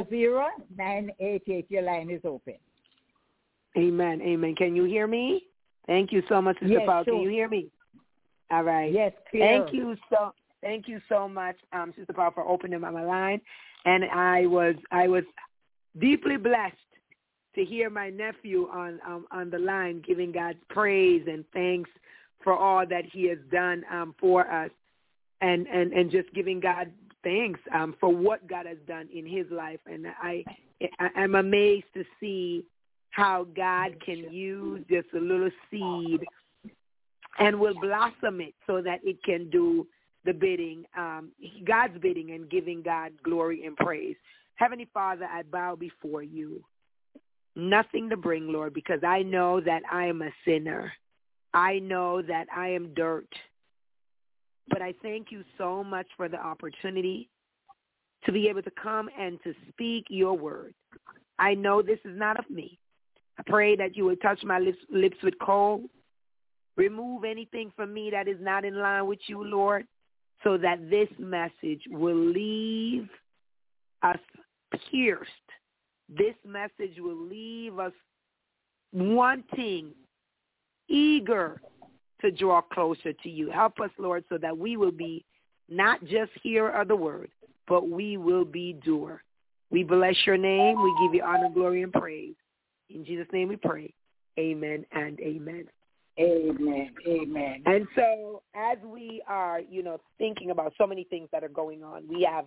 240-988. Your line is open. Amen. Amen. Can you hear me? Thank you so much, Sister Yes, Paul. sure. Can you hear me? All right. Yes, clear. Thank you so much, Sister Paul, for opening my line. And I was deeply blessed to hear my nephew on the line giving God praise and thanks for all that he has done for us, and just giving God thanks for what God has done in his life. And I'm amazed to see how God can use just a little seed and will blossom it so that it can do the bidding, God's bidding, and giving God glory and praise. Heavenly Father, I bow before you. Nothing to bring, Lord, because I know that I am a sinner. I know that I am dirt. But I thank you so much for the opportunity to be able to come and to speak your word. I know this is not of me. I pray that you would touch my lips with coal. Remove anything from me that is not in line with you, Lord, so that this message will leave us pierced. This message will leave us wanting, eager to draw closer to you. Help us, Lord, so that we will be not just hearer of the word, but we will be doer. We bless your name. We give you honor, glory, and praise. In Jesus' name we pray. Amen and amen. Amen. Amen. And so as we are, thinking about so many things that are going on, we have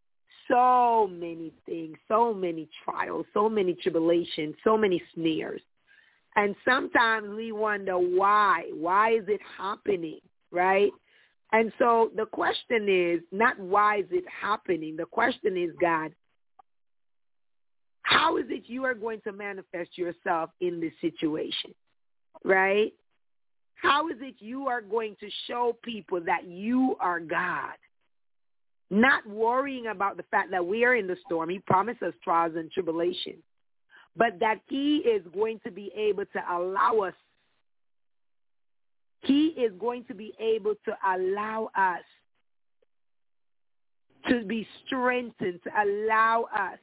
so many things, so many trials, so many tribulations, so many snares. And sometimes we wonder why. Why is it happening, right? And so the question is not why is it happening. The question is, God, how is it you are going to manifest yourself in this situation, right? How is it you are going to show people that you are God? Not worrying about the fact that we are in the storm. He promised us trials and tribulations. But that he is going to be able to allow us. He is going to be able to allow us to be strengthened, to allow us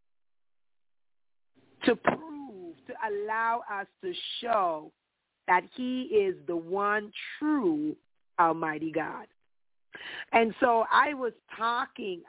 to prove, to allow us to show that he is the one true Almighty God. And so I was talking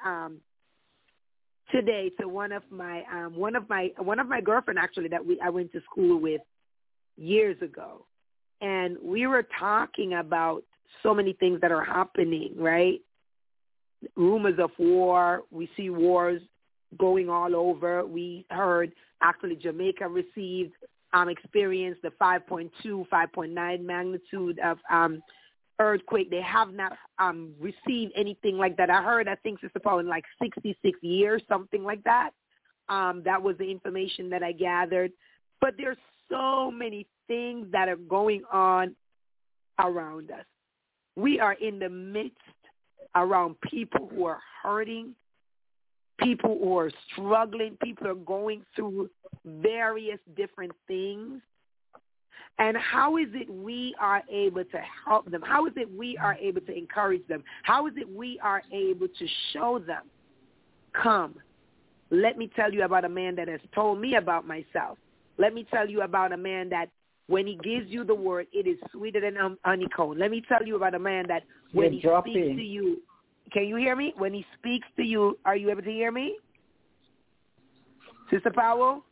today to one of my girlfriend actually that I went to school with years ago, and we were talking about so many things that are happening, right? Rumors of war. We see wars going all over. We heard actually Jamaica experienced the 5.2, 5.9 magnitude of earthquake. They have not received anything like that. I think, Sister Paul, in like 66 years, something like that. That was the information that I gathered. But there's so many things that are going on around us. We are in the midst around people who are hurting, people who are struggling, people are going through various different things. And how is it we are able to help them? How is it we are able to encourage them? How is it we are able to show them, come, let me tell you about a man that has told me about myself. Let me tell you about a man that when he gives you the word, it is sweeter than honeycomb. Let me tell you about a man that when he speaks to you, can you hear me? When he speaks to you, are you able to hear me? Sister Powell?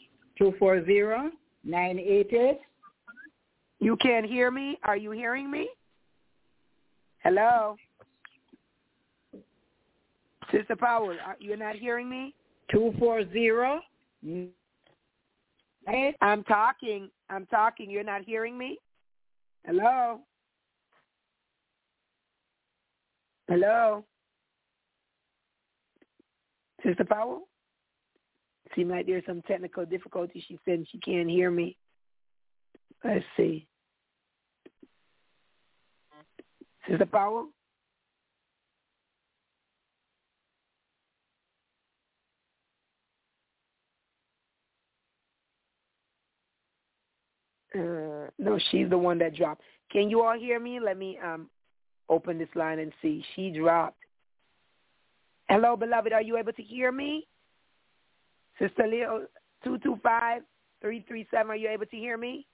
240-988. You can't hear me? Are you hearing me? Hello? Sister Powell, you're not hearing me? 240. I'm talking. You're not hearing me? Hello? Hello? Sister Powell? Seems like there's some technical difficulty. She said she can't hear me. Let's see. Sister Powell? No, she's the one that dropped. Can you all hear me? Let me open this line and see. She dropped. Hello, beloved. Are you able to hear me? Sister Leo, 225-337. Are you able to hear me?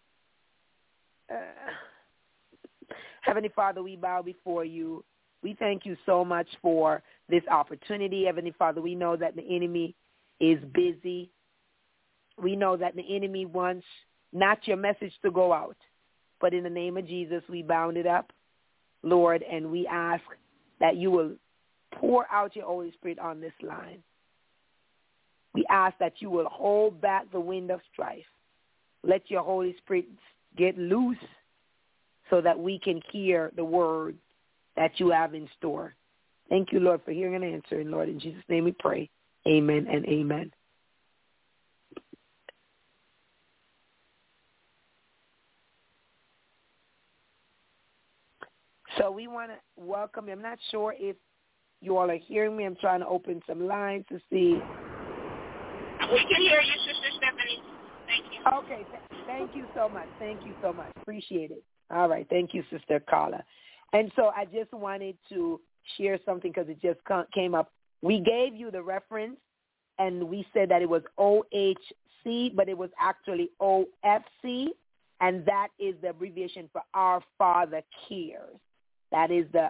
Heavenly Father, we bow before you. We thank you so much for this opportunity. Heavenly Father, we know that the enemy is busy. We know that the enemy wants not your message to go out, but in the name of Jesus, we bound it up, Lord, and we ask that you will pour out your Holy Spirit on this line. We ask that you will hold back the wind of strife. Let your Holy Spirit get loose so that we can hear the word that you have in store. Thank you, Lord, for hearing and answering, Lord. In Jesus' name we pray. Amen and amen. So we want to welcome you. I'm not sure if you all are hearing me. I'm trying to open some lines to see. We can hear you, Sister Stephanie. Thank you. Okay. Thank you so much. Thank you so much. Appreciate it. All right. Thank you, Sister Carla. And so I just wanted to share something because it just came up. We gave you the reference, and we said that it was OHC, but it was actually OFC, and that is the abbreviation for Our Father Cares. That is the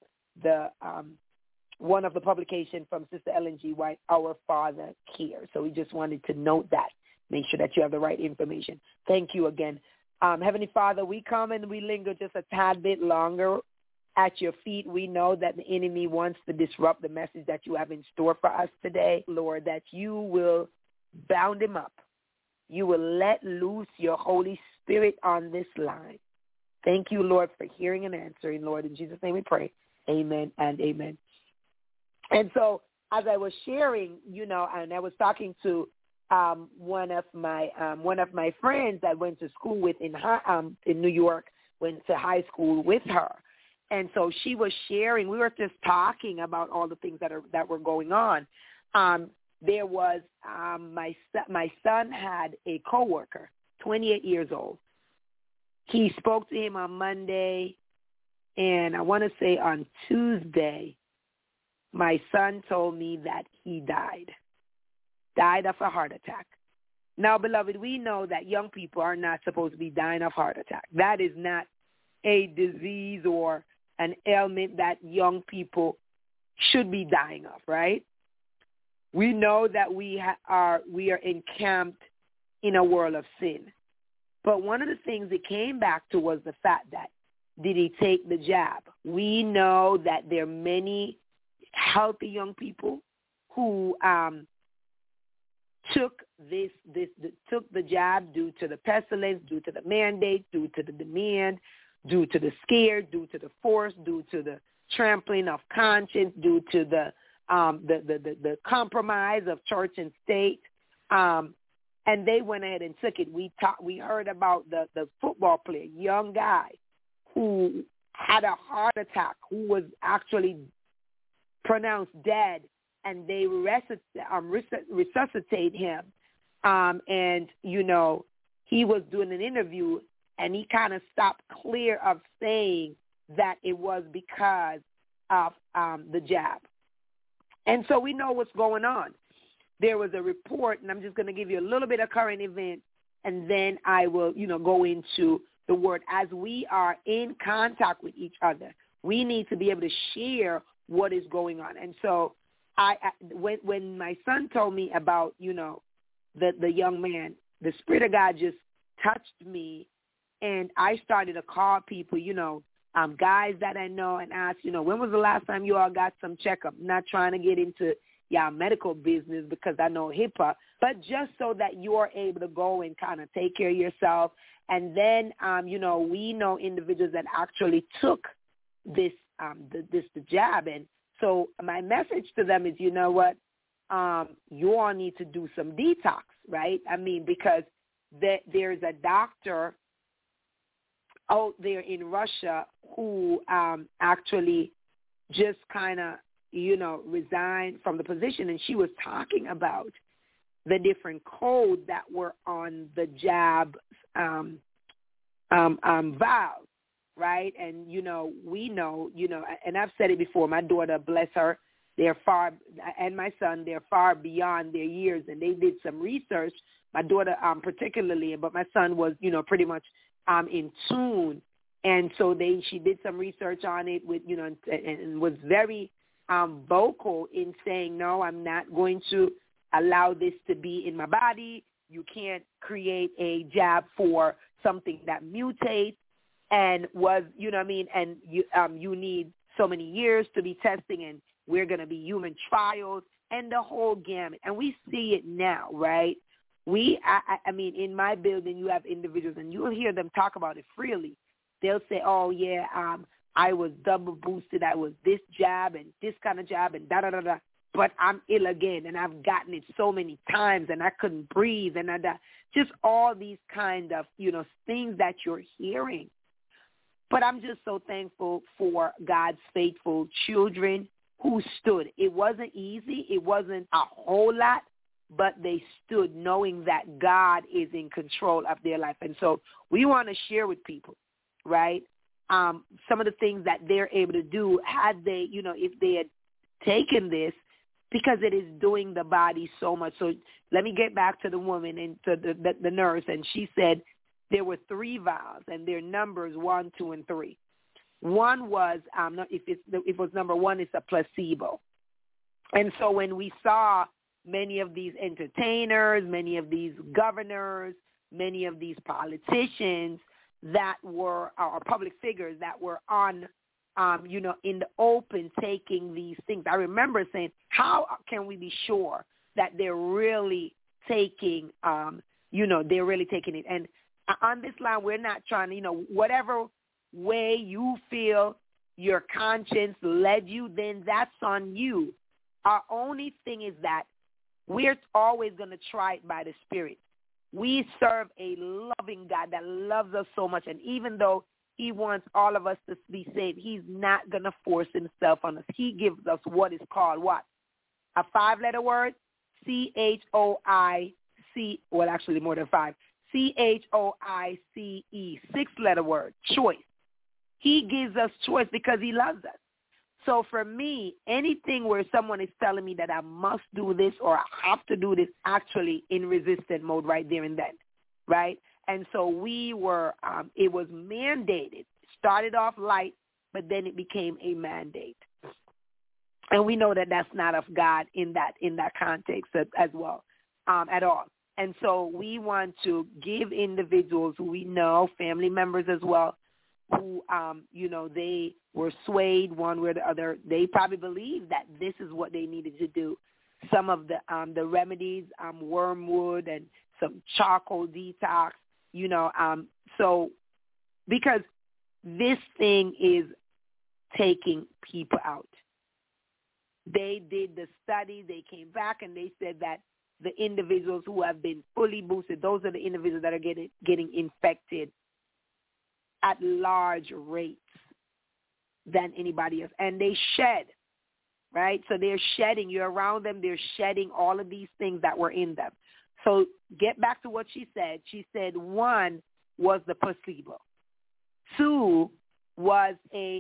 one of the publications from Sister Ellen G. White, Our Father Cares. So we just wanted to note that. Make sure that you have the right information. Thank you again. Heavenly Father, we come and we linger just a tad bit longer at your feet. We know that the enemy wants to disrupt the message that you have in store for us today, Lord, that you will bound him up. You will let loose your Holy Spirit on this line. Thank you, Lord, for hearing and answering, Lord. In Jesus' name we pray. Amen and amen. And so as I was sharing, and I was talking to one of my friends that went to school with in New York, went to high school with her. And so she was sharing, we were just talking about all the things that were going on. There was my son had a coworker, 28 years old. He spoke to him on Monday, and I want to say on Tuesday, my son told me that he died of a heart attack. Now, beloved, we know that young people are not supposed to be dying of heart attack. That is not a disease or an ailment that young people should be dying of, right? We know that we are encamped in a world of sin. But one of the things it came back to was the fact that, did he take the jab? We know that there are many healthy young people who took the jab due to the pestilence, due to the mandate, due to the demand, due to the scare, due to the force, due to the trampling of conscience, due to the compromise of church and state. And they went ahead and took it. We heard about the football player, young guy, who had a heart attack, who was actually pronounced dead, and they resuscitate him. And, he was doing an interview, and he kind of stopped clear of saying that it was because of the jab. And so we know what's going on. There was a report, and I'm just going to give you a little bit of current events, and then I will, go into the word. As we are in contact with each other, we need to be able to share what is going on. And so when my son told me about, the young man, the Spirit of God just touched me, and I started to call people, guys that I know, and ask, when was the last time you all got some checkup? I'm not trying to get into medical business because I know HIPAA, but just so that you are able to go and kind of take care of yourself. And then, we know individuals that actually took this, the jab. And so my message to them is, you know what, you all need to do some detox, right? I mean, because there's a doctor out there in Russia who actually just kind of, resigned from the position, and she was talking about the different codes that were on the jab valve, right? And, we know, and I've said it before, my daughter, bless her, and my son, they're far beyond their years, and they did some research, my daughter particularly, but my son was, pretty much in tune. And so she did some research on it with, and was very vocal in saying, no, I'm not going to allow this to be in my body. You can't create a jab for something that mutates and was, and you need so many years to be testing, and we're going to be human trials and the whole gamut. And we see it now, right? I mean, in my building, you have individuals, and you'll hear them talk about it freely. They'll say, oh, yeah, I was double boosted. I was this jab and this kind of jab and da-da-da-da. But I'm ill again, and I've gotten it so many times, and I couldn't breathe, and just all these kind of, things that you're hearing. But I'm just so thankful for God's faithful children who stood. It wasn't easy. It wasn't a whole lot, but they stood knowing that God is in control of their life. And so we want to share with people, right, some of the things that they're able to do had they, if they had taken this, because it is doing the body so much. So let me get back to the woman and to the nurse, and she said there were 3 vials, and their numbers 1, 2, and 3. One was, if it was number 1, it's a placebo. And so when we saw many of these entertainers, many of these governors, many of these politicians that were, or public figures that were on, in the open taking these things, I remember saying, how can we be sure that they're really taking, they're really taking it? And on this line, we're not trying to, whatever way you feel your conscience led you, then that's on you. Our only thing is that we're always going to try it by the Spirit. We serve a loving God that loves us so much, and even though he wants all of us to be saved, he's not going to force himself on us. He gives us what is called what? A 5-letter word, C-H-O-I-C, well, actually more than 5, C-H-O-I-C-E, 6-letter word, choice. He gives us choice because he loves us. So for me, anything where someone is telling me that I must do this or I have to do this, actually in resistant mode right there and then, right? And so we were, it was mandated. Started off light, but then it became a mandate. And we know that that's not of God in that context as well, at all. And so we want to give individuals who we know, family members as well, who, they were swayed one way or the other. They probably believed that this is what they needed to do. Some of the remedies, wormwood and some charcoal detox, so because this thing is taking people out. They did the study. They came back and they said that the individuals who have been fully boosted, those are the individuals that are getting infected at large rates than anybody else. And they shed, right? So they're shedding. You're around them. They're shedding all of these things that were in them. So get back to what she said. She said 1 was the placebo. 2 was a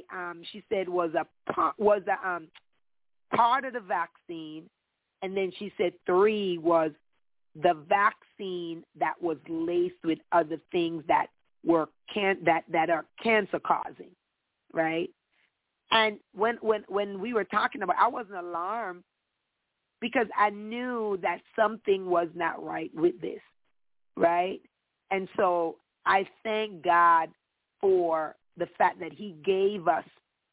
part of the vaccine, and then she said 3 was the vaccine that was laced with other things that were that are cancer causing, right? And when we were talking about, I wasn't alarmed because I knew that something was not right with this, right? And so I thank God for the fact that He gave us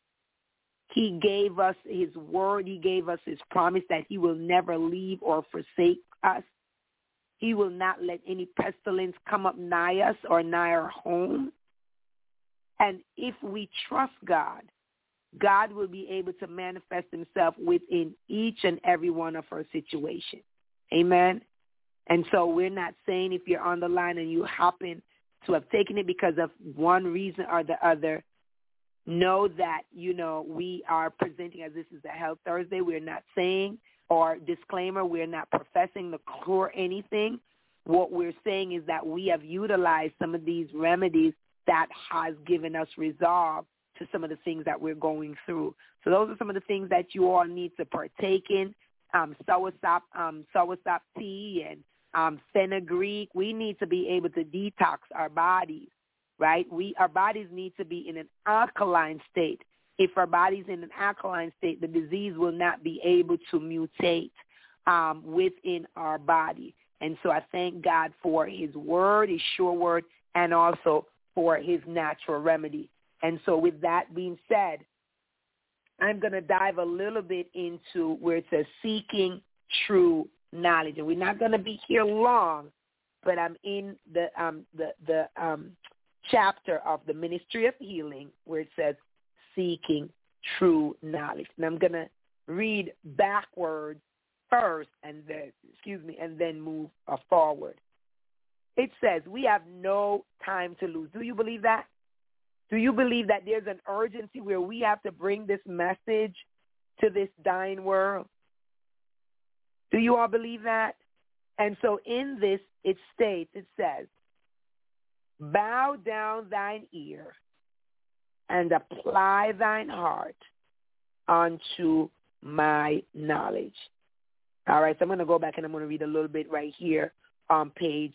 His word. He gave us His promise that He will never leave or forsake us. He will not let any pestilence come up nigh us or nigh our home. And if we trust God, God will be able to manifest Himself within each and every one of our situations. Amen. And so we're not saying if you're on the line and you happen to have taken it because of one reason or the other, know that, we are presenting as this is a Health Thursday. We're not saying, or disclaimer, we're not professing to cure anything. What we're saying is that we have utilized some of these remedies that has given us resolve to some of the things that we're going through. So those are some of the things that you all need to partake in. Soursop tea and fenugreek. We need to be able to detox our bodies, right? Our bodies need to be in an alkaline state. If our body's in an alkaline state, the disease will not be able to mutate within our body. And so I thank God for His word, His sure word, and also for His natural remedy. And so with that being said, I'm going to dive a little bit into where it says seeking true knowledge. And we're not going to be here long, but I'm in the chapter of the Ministry of Healing where it says seeking true knowledge. And I'm going to read backwards first and then move forward. It says, we have no time to lose. Do you believe that? Do you believe that there's an urgency where we have to bring this message to this dying world? Do you all believe that? And so in this, it says, bow down thine ear and apply thine heart unto my knowledge. All right, so I'm going to go back and I'm going to read a little bit right here on page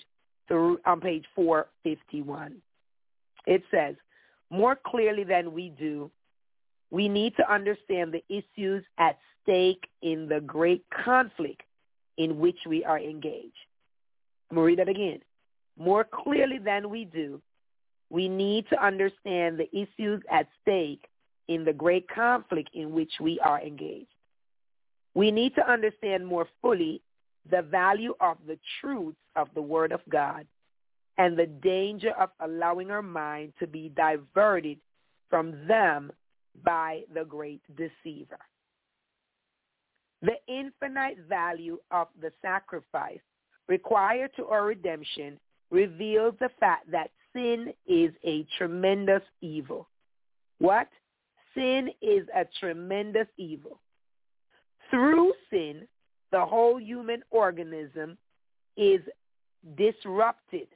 451. It says, more clearly than we do, we need to understand the issues at stake in the great conflict in which we are engaged. I'm going to read that again. More clearly than we do, we need to understand the issues at stake in the great conflict in which we are engaged. We need to understand more fully the value of the truths of the Word of God and the danger of allowing our mind to be diverted from them by the great deceiver. The infinite value of the sacrifice required to our redemption reveals the fact that sin is a tremendous evil. What? Sin is a tremendous evil. Through sin, the whole human organism is disrupted.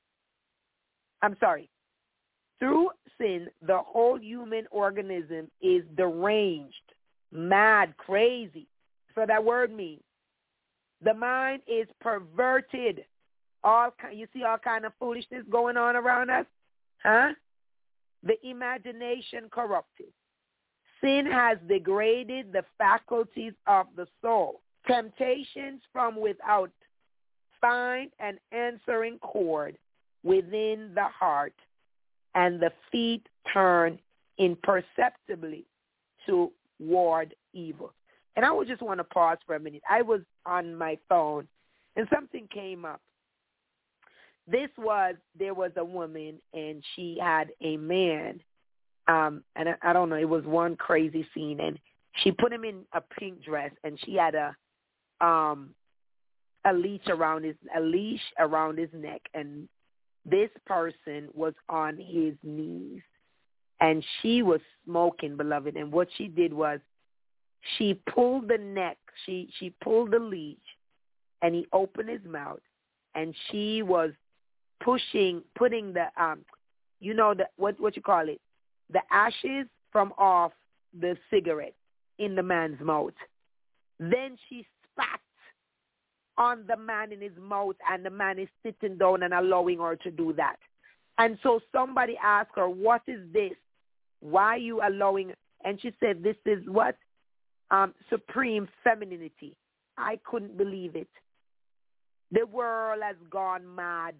Through sin, the whole human organism is deranged, mad, crazy. So that word means. The mind is perverted. You see all kind of foolishness going on around us? Huh? The imagination corrupted. Sin has degraded the faculties of the soul. Temptations from without find an answering chord within the heart, and the feet turn imperceptibly toward evil. And I would just want to pause for a minute. I was on my phone, and something came up. There was a woman, and she had a man, and I don't know, it was one crazy scene, and she put him in a pink dress, and she had a a leash around his neck, and this person was on his knees, and she was smoking, beloved. And what she did was she pulled the neck, she pulled the leash, and he opened his mouth, and she was putting the what you call it, the ashes from off the cigarette in the man's mouth. Then she spat on the man in his mouth, and the man is sitting down and allowing her to do that. And so somebody asked her, "What is this? Why are you allowing?" And she said, "This is what? Supreme femininity." I couldn't believe it. The world has gone mad.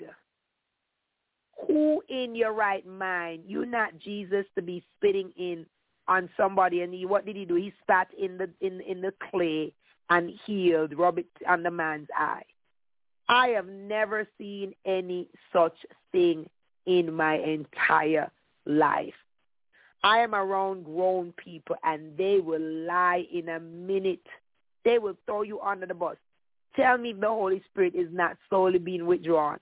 Who in your right mind? You're not Jesus to be spitting in on somebody. And what did he do? He spat in the clay and healed, rub it on the man's eye. I have never seen any such thing in my entire life. I am around grown people, and they will lie in a minute. They will throw you under the bus. Tell me if the Holy Spirit is not slowly being withdrawn.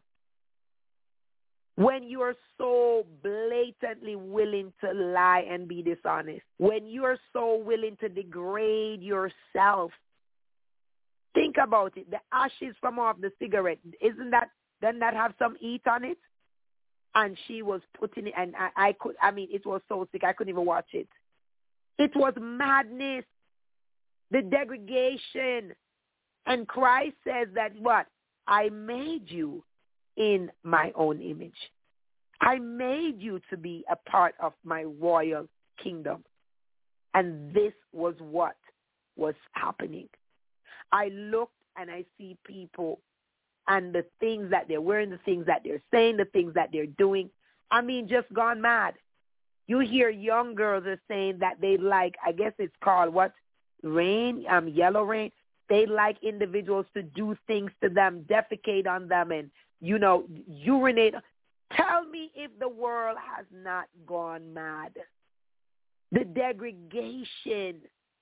When you are so blatantly willing to lie and be dishonest, when you are so willing to degrade yourself, think about it. The ashes from off the cigarette, doesn't that have some heat on it? And she was putting it, and it was so sick, I couldn't even watch it. It was madness, the degradation. And Christ says that what? I made you in my own image. I made you to be a part of my royal kingdom. And this was what was happening. I looked and I see people and the things that they're wearing, the things that they're saying, the things that they're doing. Just gone mad. You hear young girls are saying that they like, I guess it's called what? Rain, yellow rain. They like individuals to do things to them, defecate on them, and, urinate. Tell me if the world has not gone mad. The degradation,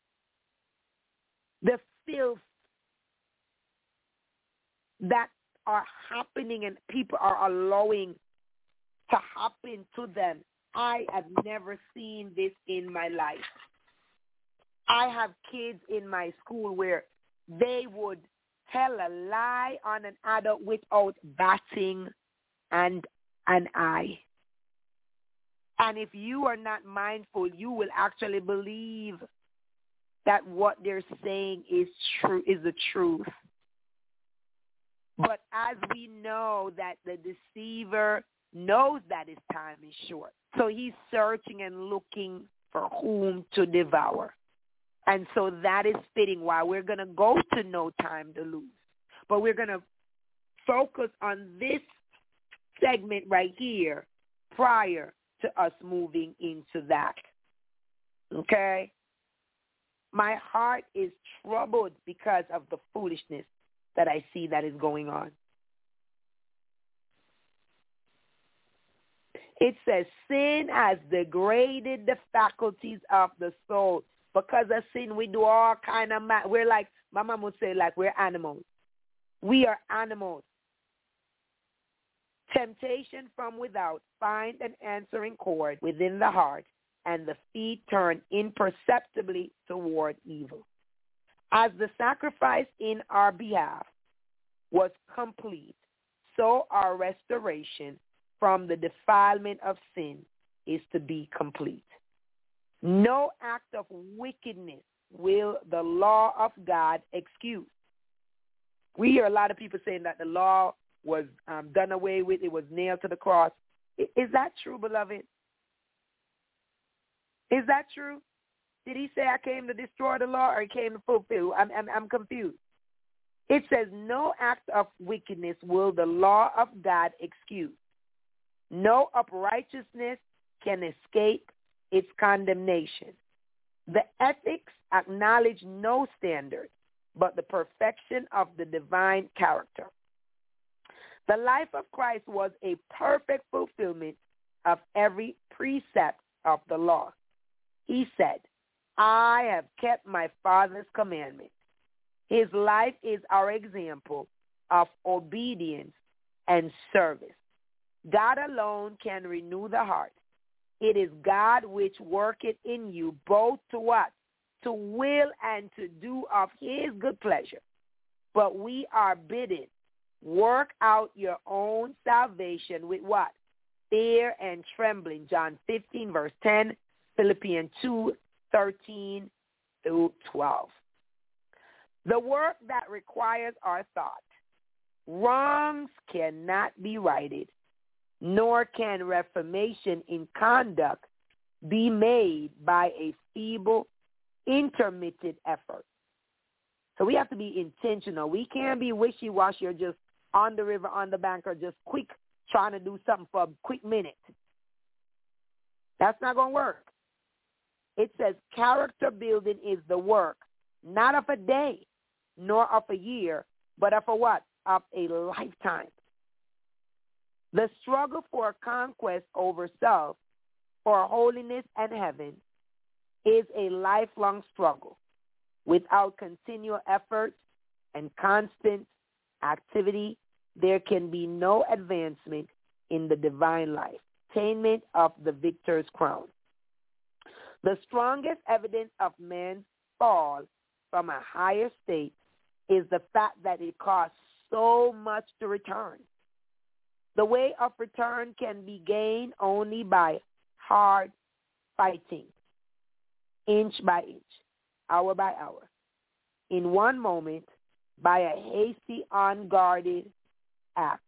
the filth that are happening and people are allowing to happen to them. I have never seen this in my life. I have kids in my school where they would tell a lie on an adult without batting an eye. And if you are not mindful, you will actually believe that what they're saying is true, is the truth. But as we know that the deceiver knows that his time is short, so he's searching and looking for whom to devour. And so that is fitting why we're going to go to No Time to Lose. But we're going to focus on this segment right here prior to us moving into that. Okay? My heart is troubled because of the foolishness that I see that is going on. It says sin has degraded the faculties of the soul. Because of sin, we do all kind of we're like, my mom would say, like we're animals. We are animals. Temptation from without finds an answering chord within the heart, and the feet turn imperceptibly toward evil. As the sacrifice in our behalf was complete, so our restoration from the defilement of sin is to be complete. No act of wickedness will the law of God excuse. We hear a lot of people saying that the law was done away with. It was nailed to the cross. Is that true, beloved? Is that true? Did he say I came to destroy the law or he came to fulfill? I'm confused. It says no act of wickedness will the law of God excuse. No uprightness can escape its condemnation. The ethics acknowledge no standard, but the perfection of the divine character. The life of Christ was a perfect fulfillment of every precept of the law. He said, I have kept my Father's commandments. His life is our example, of obedience and service. God alone can renew the heart. It is God which worketh in you both to what? To will and to do of his good pleasure. But we are bidden, work out your own salvation with what? Fear and trembling. John 15, verse 10, Philippians 2, 13 through 12. The work that requires our thought. Wrongs cannot be righted, nor can reformation in conduct be made by a feeble, intermittent effort. So we have to be intentional. We can't be wishy-washy or just on the river, on the bank, or just quick trying to do something for a quick minute. That's not going to work. It says character building is the work, not of a day, nor of a year, but of a what? Of a lifetime. The struggle for conquest over self, for holiness and heaven, is a lifelong struggle. Without continual effort and constant activity, there can be no advancement in the divine life, attainment of the victor's crown. The strongest evidence of man's fall from a higher state is the fact that it costs so much to return. The way of return can be gained only by hard fighting, inch by inch, hour by hour, in one moment, by a hasty, unguarded act.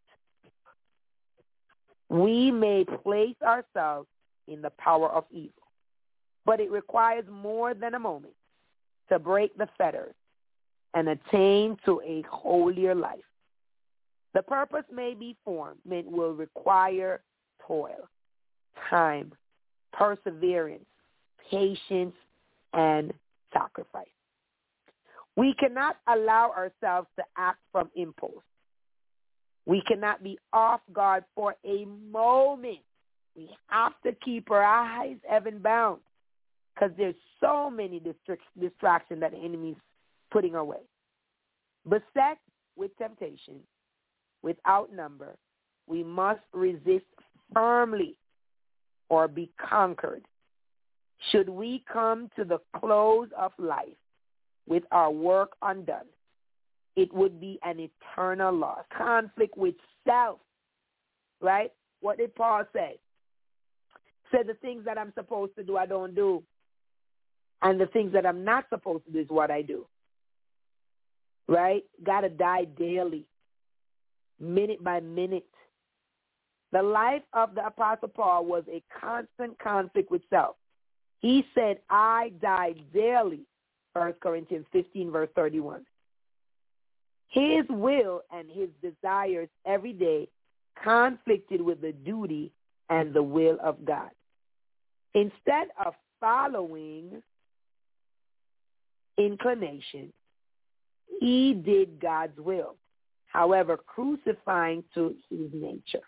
We may place ourselves in the power of evil, but it requires more than a moment to break the fetters and attain to a holier life. The purpose may be formed, it will require toil, time, perseverance, patience, and sacrifice. We cannot allow ourselves to act from impulse. We cannot be off guard for a moment. We have to keep our eyes heaven bound because there's so many distractions that the enemy is putting our way. Beset with temptation, without number, we must resist firmly or be conquered. Should we come to the close of life with our work undone, it would be an eternal loss. Conflict with self, right? What did Paul say? Said the things that I'm supposed to do, I don't do. And the things that I'm not supposed to do is what I do. Right? Got to die daily, minute by minute. The life of the Apostle Paul was a constant conflict with self. He said, I die daily, 1 Corinthians 15, verse 31. His will and his desires every day conflicted with the duty and the will of God. Instead of following inclination, he did God's will, however, crucifying to his nature.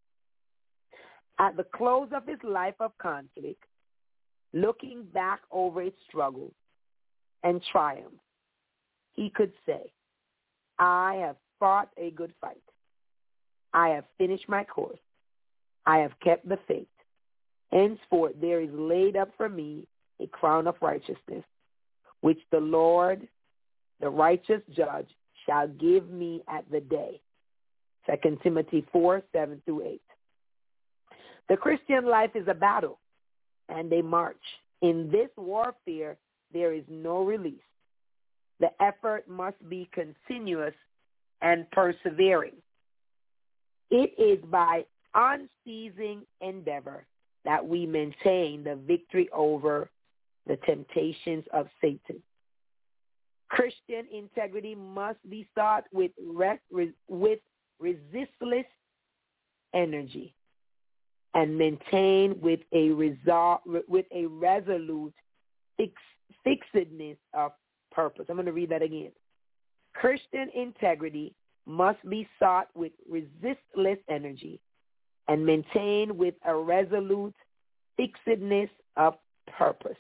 At the close of his life of conflict, looking back over its struggles and triumph, he could say, I have fought a good fight. I have finished my course. I have kept the faith. Henceforth there is laid up for me a crown of righteousness, which the Lord, the righteous judge, shall give me at the day. 2 Timothy 4, 7 through 8. The Christian life is a battle and a march. In this warfare, there is no release. The effort must be continuous and persevering. It is by unceasing endeavor that we maintain the victory over the temptations of Satan. Christian integrity must be sought with resistless energy and maintained with a resolute fixedness of purpose. I'm going to read that again. Christian integrity must be sought with resistless energy and maintained with a resolute fixedness of purpose.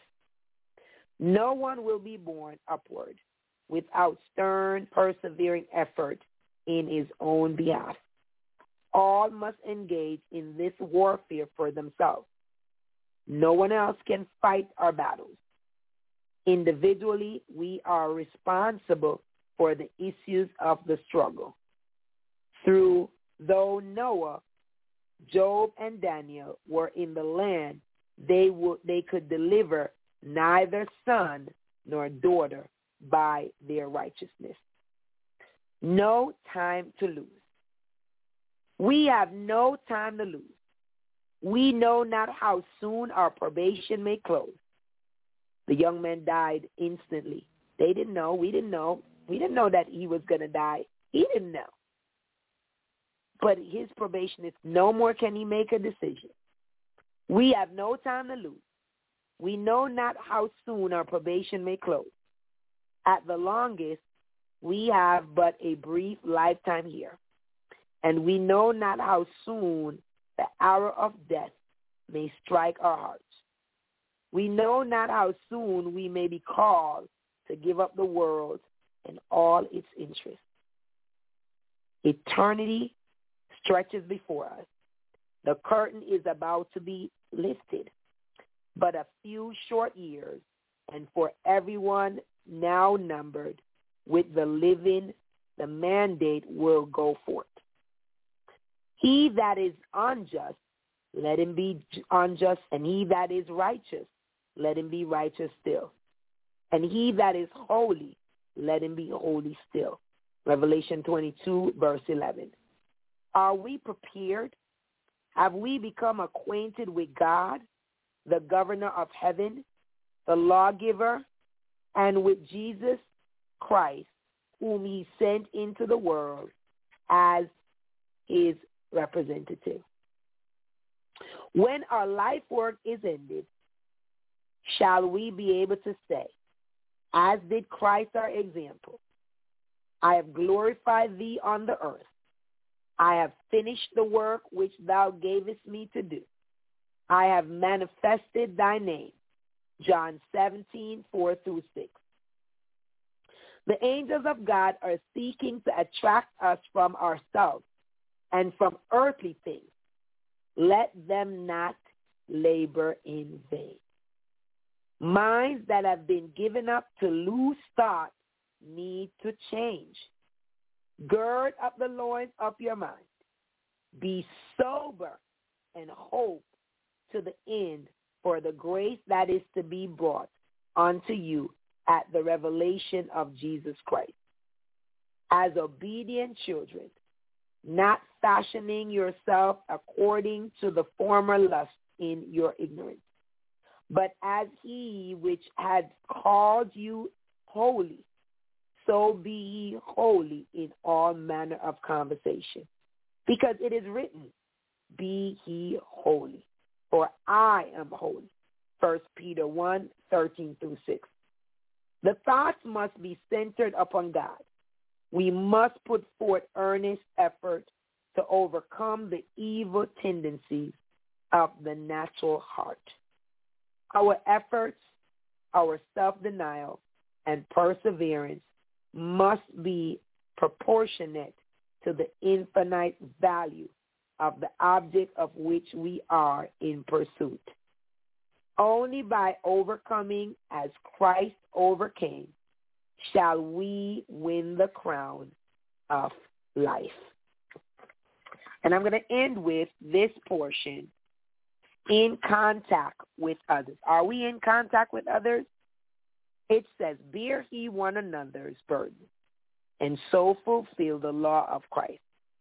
No one will be born upward without stern, persevering effort in his own behalf. All must engage in this warfare for themselves. No one else can fight our battles. Individually, we are responsible for the issues of the struggle. Though Noah, Job, and Daniel were in the land, they could deliver neither son nor daughter by their righteousness. No time to lose. We have no time to lose. We know not how soon our probation may close. The young man died instantly. They didn't know. We didn't know. We didn't know that he was going to die. He didn't know. But his probation is no more can he make a decision. We have no time to lose. We know not how soon our probation may close. At the longest, we have but a brief lifetime here. And we know not how soon the hour of death may strike our hearts. We know not how soon we may be called to give up the world and all its interests. Eternity stretches before us. The curtain is about to be lifted. But a few short years, and for everyone now numbered with the living, the mandate will go forth. He that is unjust, let him be unjust, and he that is righteous, let him be righteous still. And he that is holy, let him be holy still. Revelation 22, verse 11. Are we prepared? Have we become acquainted with God, the governor of heaven, the lawgiver, and with Jesus Christ, whom he sent into the world as his representative? When our life work is ended, shall we be able to say, as did Christ our example, I have glorified thee on the earth. I have finished the work which thou gavest me to do. I have manifested thy name. John 17, 4-6. The angels of God are seeking to attract us from ourselves and from earthly things. Let them not labor in vain. Minds that have been given up to loose thought need to change. Gird up the loins of your mind. Be sober and hope to the end for the grace that is to be brought unto you at the revelation of Jesus Christ. As obedient children, not fashioning yourself according to the former lust in your ignorance, but as he which had called you holy, so be ye holy in all manner of conversation. Because it is written, be ye holy, for I am holy. 1 Peter 1, 13-6. The thoughts must be centered upon God. We must put forth earnest effort to overcome the evil tendencies of the natural heart. Our efforts, our self-denial, and perseverance must be proportionate to the infinite value of the object of which we are in pursuit. Only by overcoming as Christ overcame shall we win the crown of life. And I'm going to end with this portion, in contact with others. Are we in contact with others? It says, bear ye one another's burden, and so fulfill the law of Christ.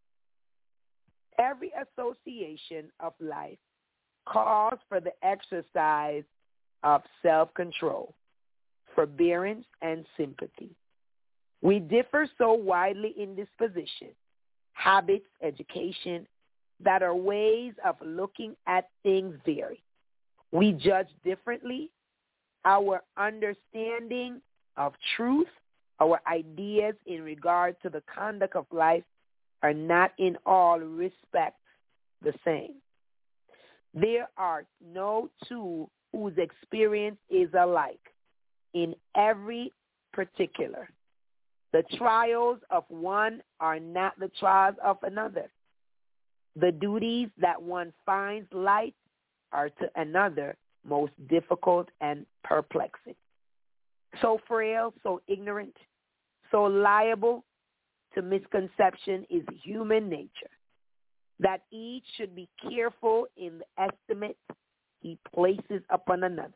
Every association of life calls for the exercise of self-control, forbearance, and sympathy. We differ so widely in disposition, habits, education, that our ways of looking at things vary. We judge differently. Our understanding of truth, our ideas in regard to the conduct of life are not in all respects the same. There are no two whose experience is alike in every particular. The trials of one are not the trials of another. The duties that one finds light are to another most difficult and perplexing. So frail, so ignorant, so liable to misconception is human nature, that each should be careful in the estimate he places upon another.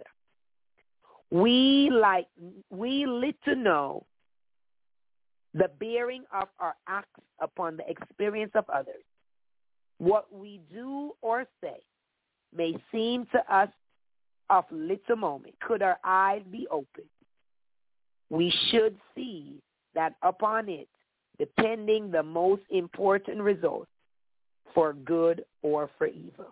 We little know the bearing of our acts upon the experience of others. What we do or say may seem to us of little moment. Could our eyes be opened, we should see that upon it depending the most important result for good or for evil.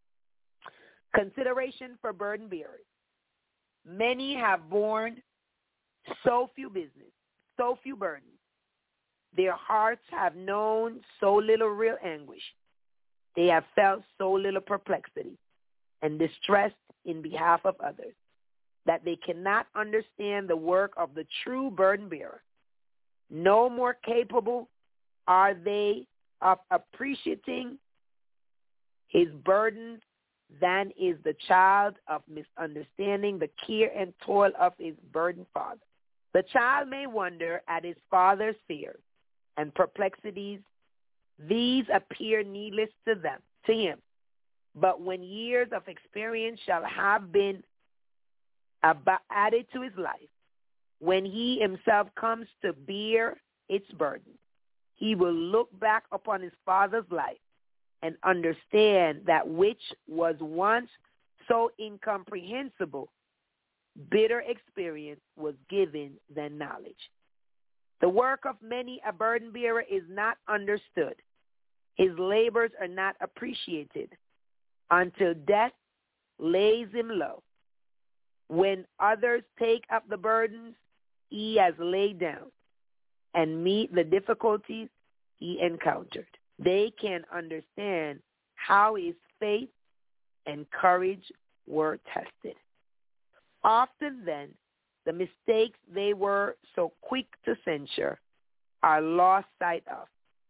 Consideration for burden bearers. Many have borne so few burdens. Their hearts have known so little real anguish. They have felt so little perplexity and distress in behalf of others that they cannot understand the work of the true burden bearer. No more capable are they of appreciating his burdens than is the child of misunderstanding the care and toil of his burdened father. The child may wonder at his father's fears and perplexities. These appear needless to him. But when years of experience shall have been added to his life, when he himself comes to bear its burden, he will look back upon his father's life and understand that which was once so incomprehensible, bitter experience was given than knowledge. The work of many a burden bearer is not understood. His labors are not appreciated until death lays him low. When others take up the burdens he has laid down and meet the difficulties he encountered, they can understand how his faith and courage were tested. Often then, the mistakes they were so quick to censure are lost sight of.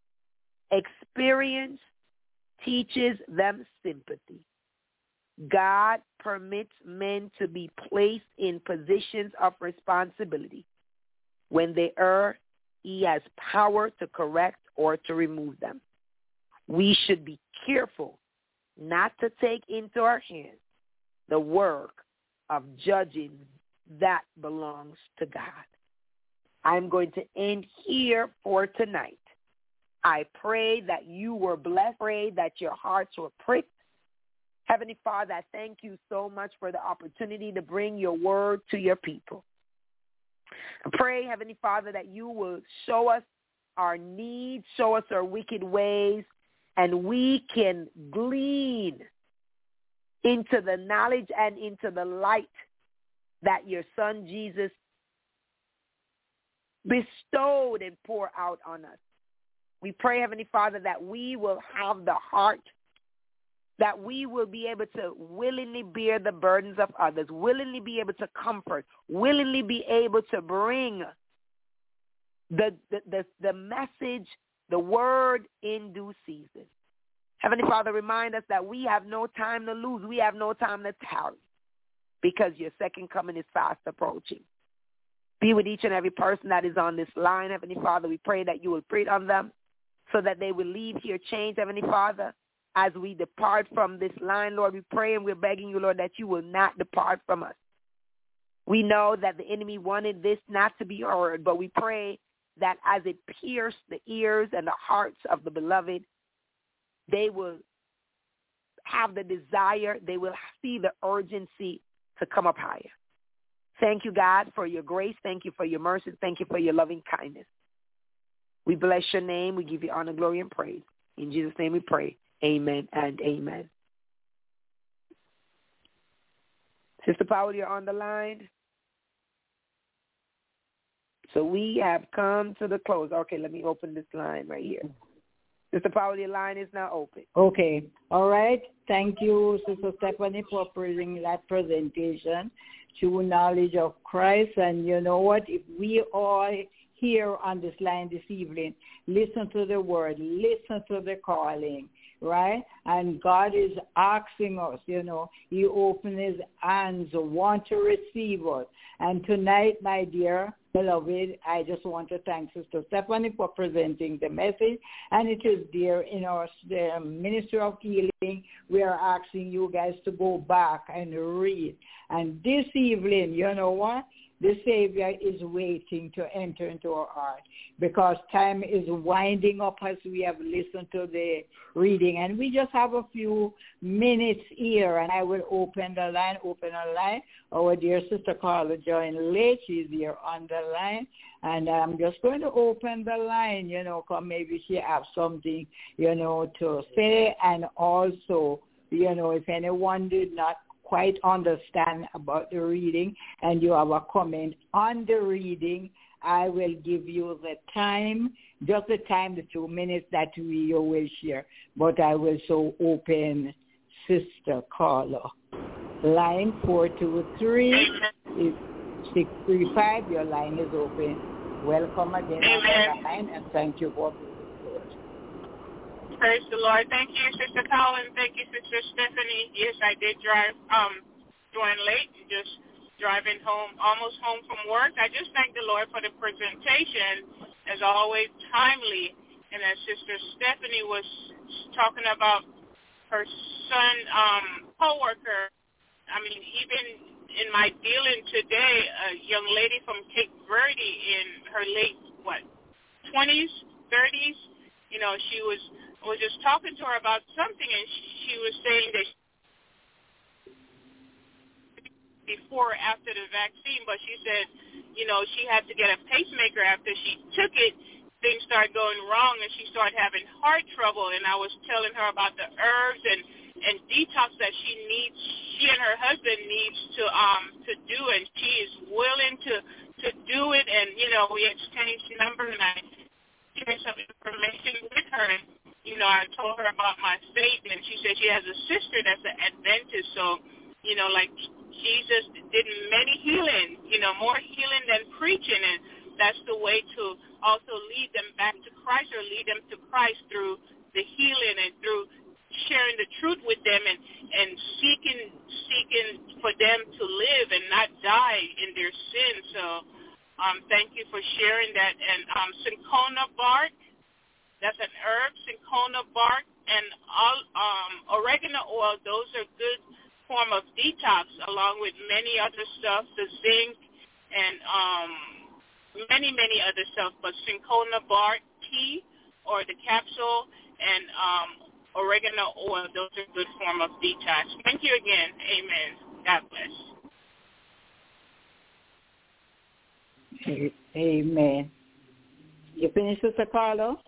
Experience teaches them sympathy. God permits men to be placed in positions of responsibility. When they err, he has power to correct or to remove them. We should be careful not to take into our hands the work of judging that belongs to God. I'm going to end here for tonight. I pray that you were blessed. Pray that your hearts were pricked. Heavenly Father, I thank you so much for the opportunity to bring your word to your people. I pray, Heavenly Father, that you will show us our needs, show us our wicked ways, and we can glean into the knowledge and into the light that your Son Jesus bestowed and poured out on us. We pray, Heavenly Father, that we will have the heart, that we will be able to willingly bear the burdens of others, willingly be able to comfort, willingly be able to bring the message, the word in due season. Heavenly Father, remind us that we have no time to lose. We have no time to tarry because your second coming is fast approaching. Be with each and every person that is on this line, Heavenly Father. We pray that you will breathe on them so that they will leave here changed, Heavenly Father. As we depart from this line, Lord, we pray and we're begging you, Lord, that you will not depart from us. We know that the enemy wanted this not to be heard, but we pray that as it pierced the ears and the hearts of the beloved, they will have the desire, they will see the urgency to come up higher. Thank you, God, for your grace. Thank you for your mercy. Thank you for your loving kindness. We bless your name. We give you honor, glory, and praise. In Jesus' name we pray. Amen and amen. Sister Powell, you're on the line. So we have come to the close. Okay, let me open this line right here. Sister Powell, your line is now open. Okay. All right. Thank you, Sister Stephanie, for bringing that presentation to knowledge of Christ. And you know what? If we all here on this line this evening, listen to the word, listen to the calling, right? And God is asking us, he opened his hands, want to receive us. And tonight, my dear beloved, I just want to thank Sister Stephanie for presenting the message. And it is there in our Ministry of Healing. We are asking you guys to go back and read. And this evening, you know what? The Savior is waiting to enter into our heart because time is winding up as we have listened to the reading. And we just have a few minutes here, and I will open the line. Our dear Sister Carla joined late. She's here on the line. And I'm just going to open the line, because maybe she has something, to say. And also, if anyone did not quite understand about the reading and you have a comment on the reading, I will give you the time, just the time, the 2 minutes that you will share. But I will so open Sister Carla. Line 423-635, your line is open. Welcome again on the line, and thank you for being here. Praise the Lord. Thank you, Sister Colin. Thank you, Sister Stephanie. Yes, I did join late, just driving home, almost home from work. I just thank the Lord for the presentation, as always, timely. And as Sister Stephanie was talking about her son, co-worker, I mean, even in my dealing today, a young lady from Cape Verde in her late, 20s, 30s, she was just talking to her about something, and she was saying that before or after the vaccine, but she said, she had to get a pacemaker after she took it. Things started going wrong, and she started having heart trouble, and I was telling her about the herbs and detox that she and her husband needs to do, and she is willing to do it, and, we exchanged numbers, and I shared some information with her, and, I told her about my faith, and she said she has a sister that's an Adventist, so, like Jesus did many healing, more healing than preaching, and that's the way to also lead them back to Christ, or lead them to Christ through the healing and through sharing the truth with them and seeking for them to live and not die in their sin. So thank you for sharing that. And cinchona bark, that's an herb, cinchona bark, and oregano oil, those are good form of detox, along with many other stuff, the zinc and many other stuff. But cinchona bark tea or the capsule and oregano oil, those are good form of detox. Thank you again. Amen. God bless. Amen. You finished, Sister Carla?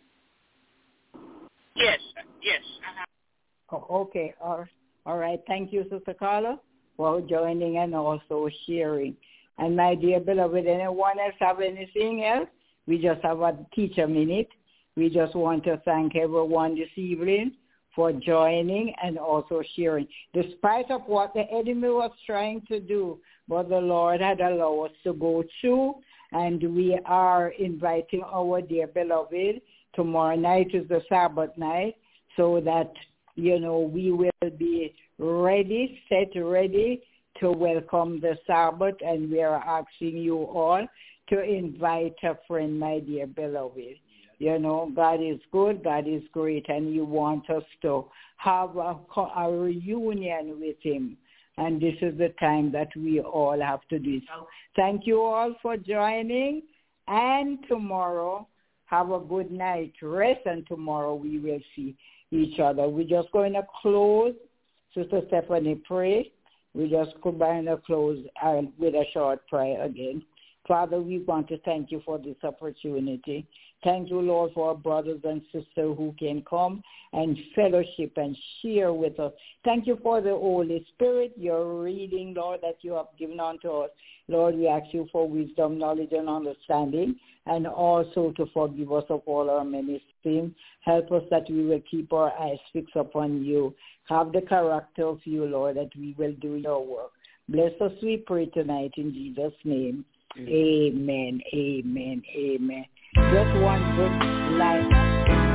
Yes. Uh-huh. Oh, okay. All right. Thank you, Sister Carla, for joining and also sharing. And my dear beloved, anyone else have anything else? We just have a teacher minute. We just want to thank everyone this evening for joining and also sharing. Despite of what the enemy was trying to do, but the Lord had allowed us to go through, and we are inviting our dear beloved. Tomorrow night is the Sabbath night, so that, we will be ready, set ready to welcome the Sabbath, and we are asking you all to invite a friend, my dear beloved. God is good, God is great, and He wants us to have a reunion with Him. And this is the time that we all have to do. So thank you all for joining. And tomorrow, have a good night. Rest, and tomorrow we will see each other. We're just going to close. Sister Stephanie, pray. We just going to close with a short prayer again. Father, we want to thank you for this opportunity. Thank you, Lord, for our brothers and sisters who can come and fellowship and share with us. Thank you for the Holy Spirit, your reading, Lord, that you have given unto us. Lord, we ask you for wisdom, knowledge, and understanding, and also to forgive us of all our many sins. Help us that we will keep our eyes fixed upon you. Have the character of you, Lord, that we will do your work. Bless us, we pray tonight in Jesus' name. Amen, amen, amen. Just one good line.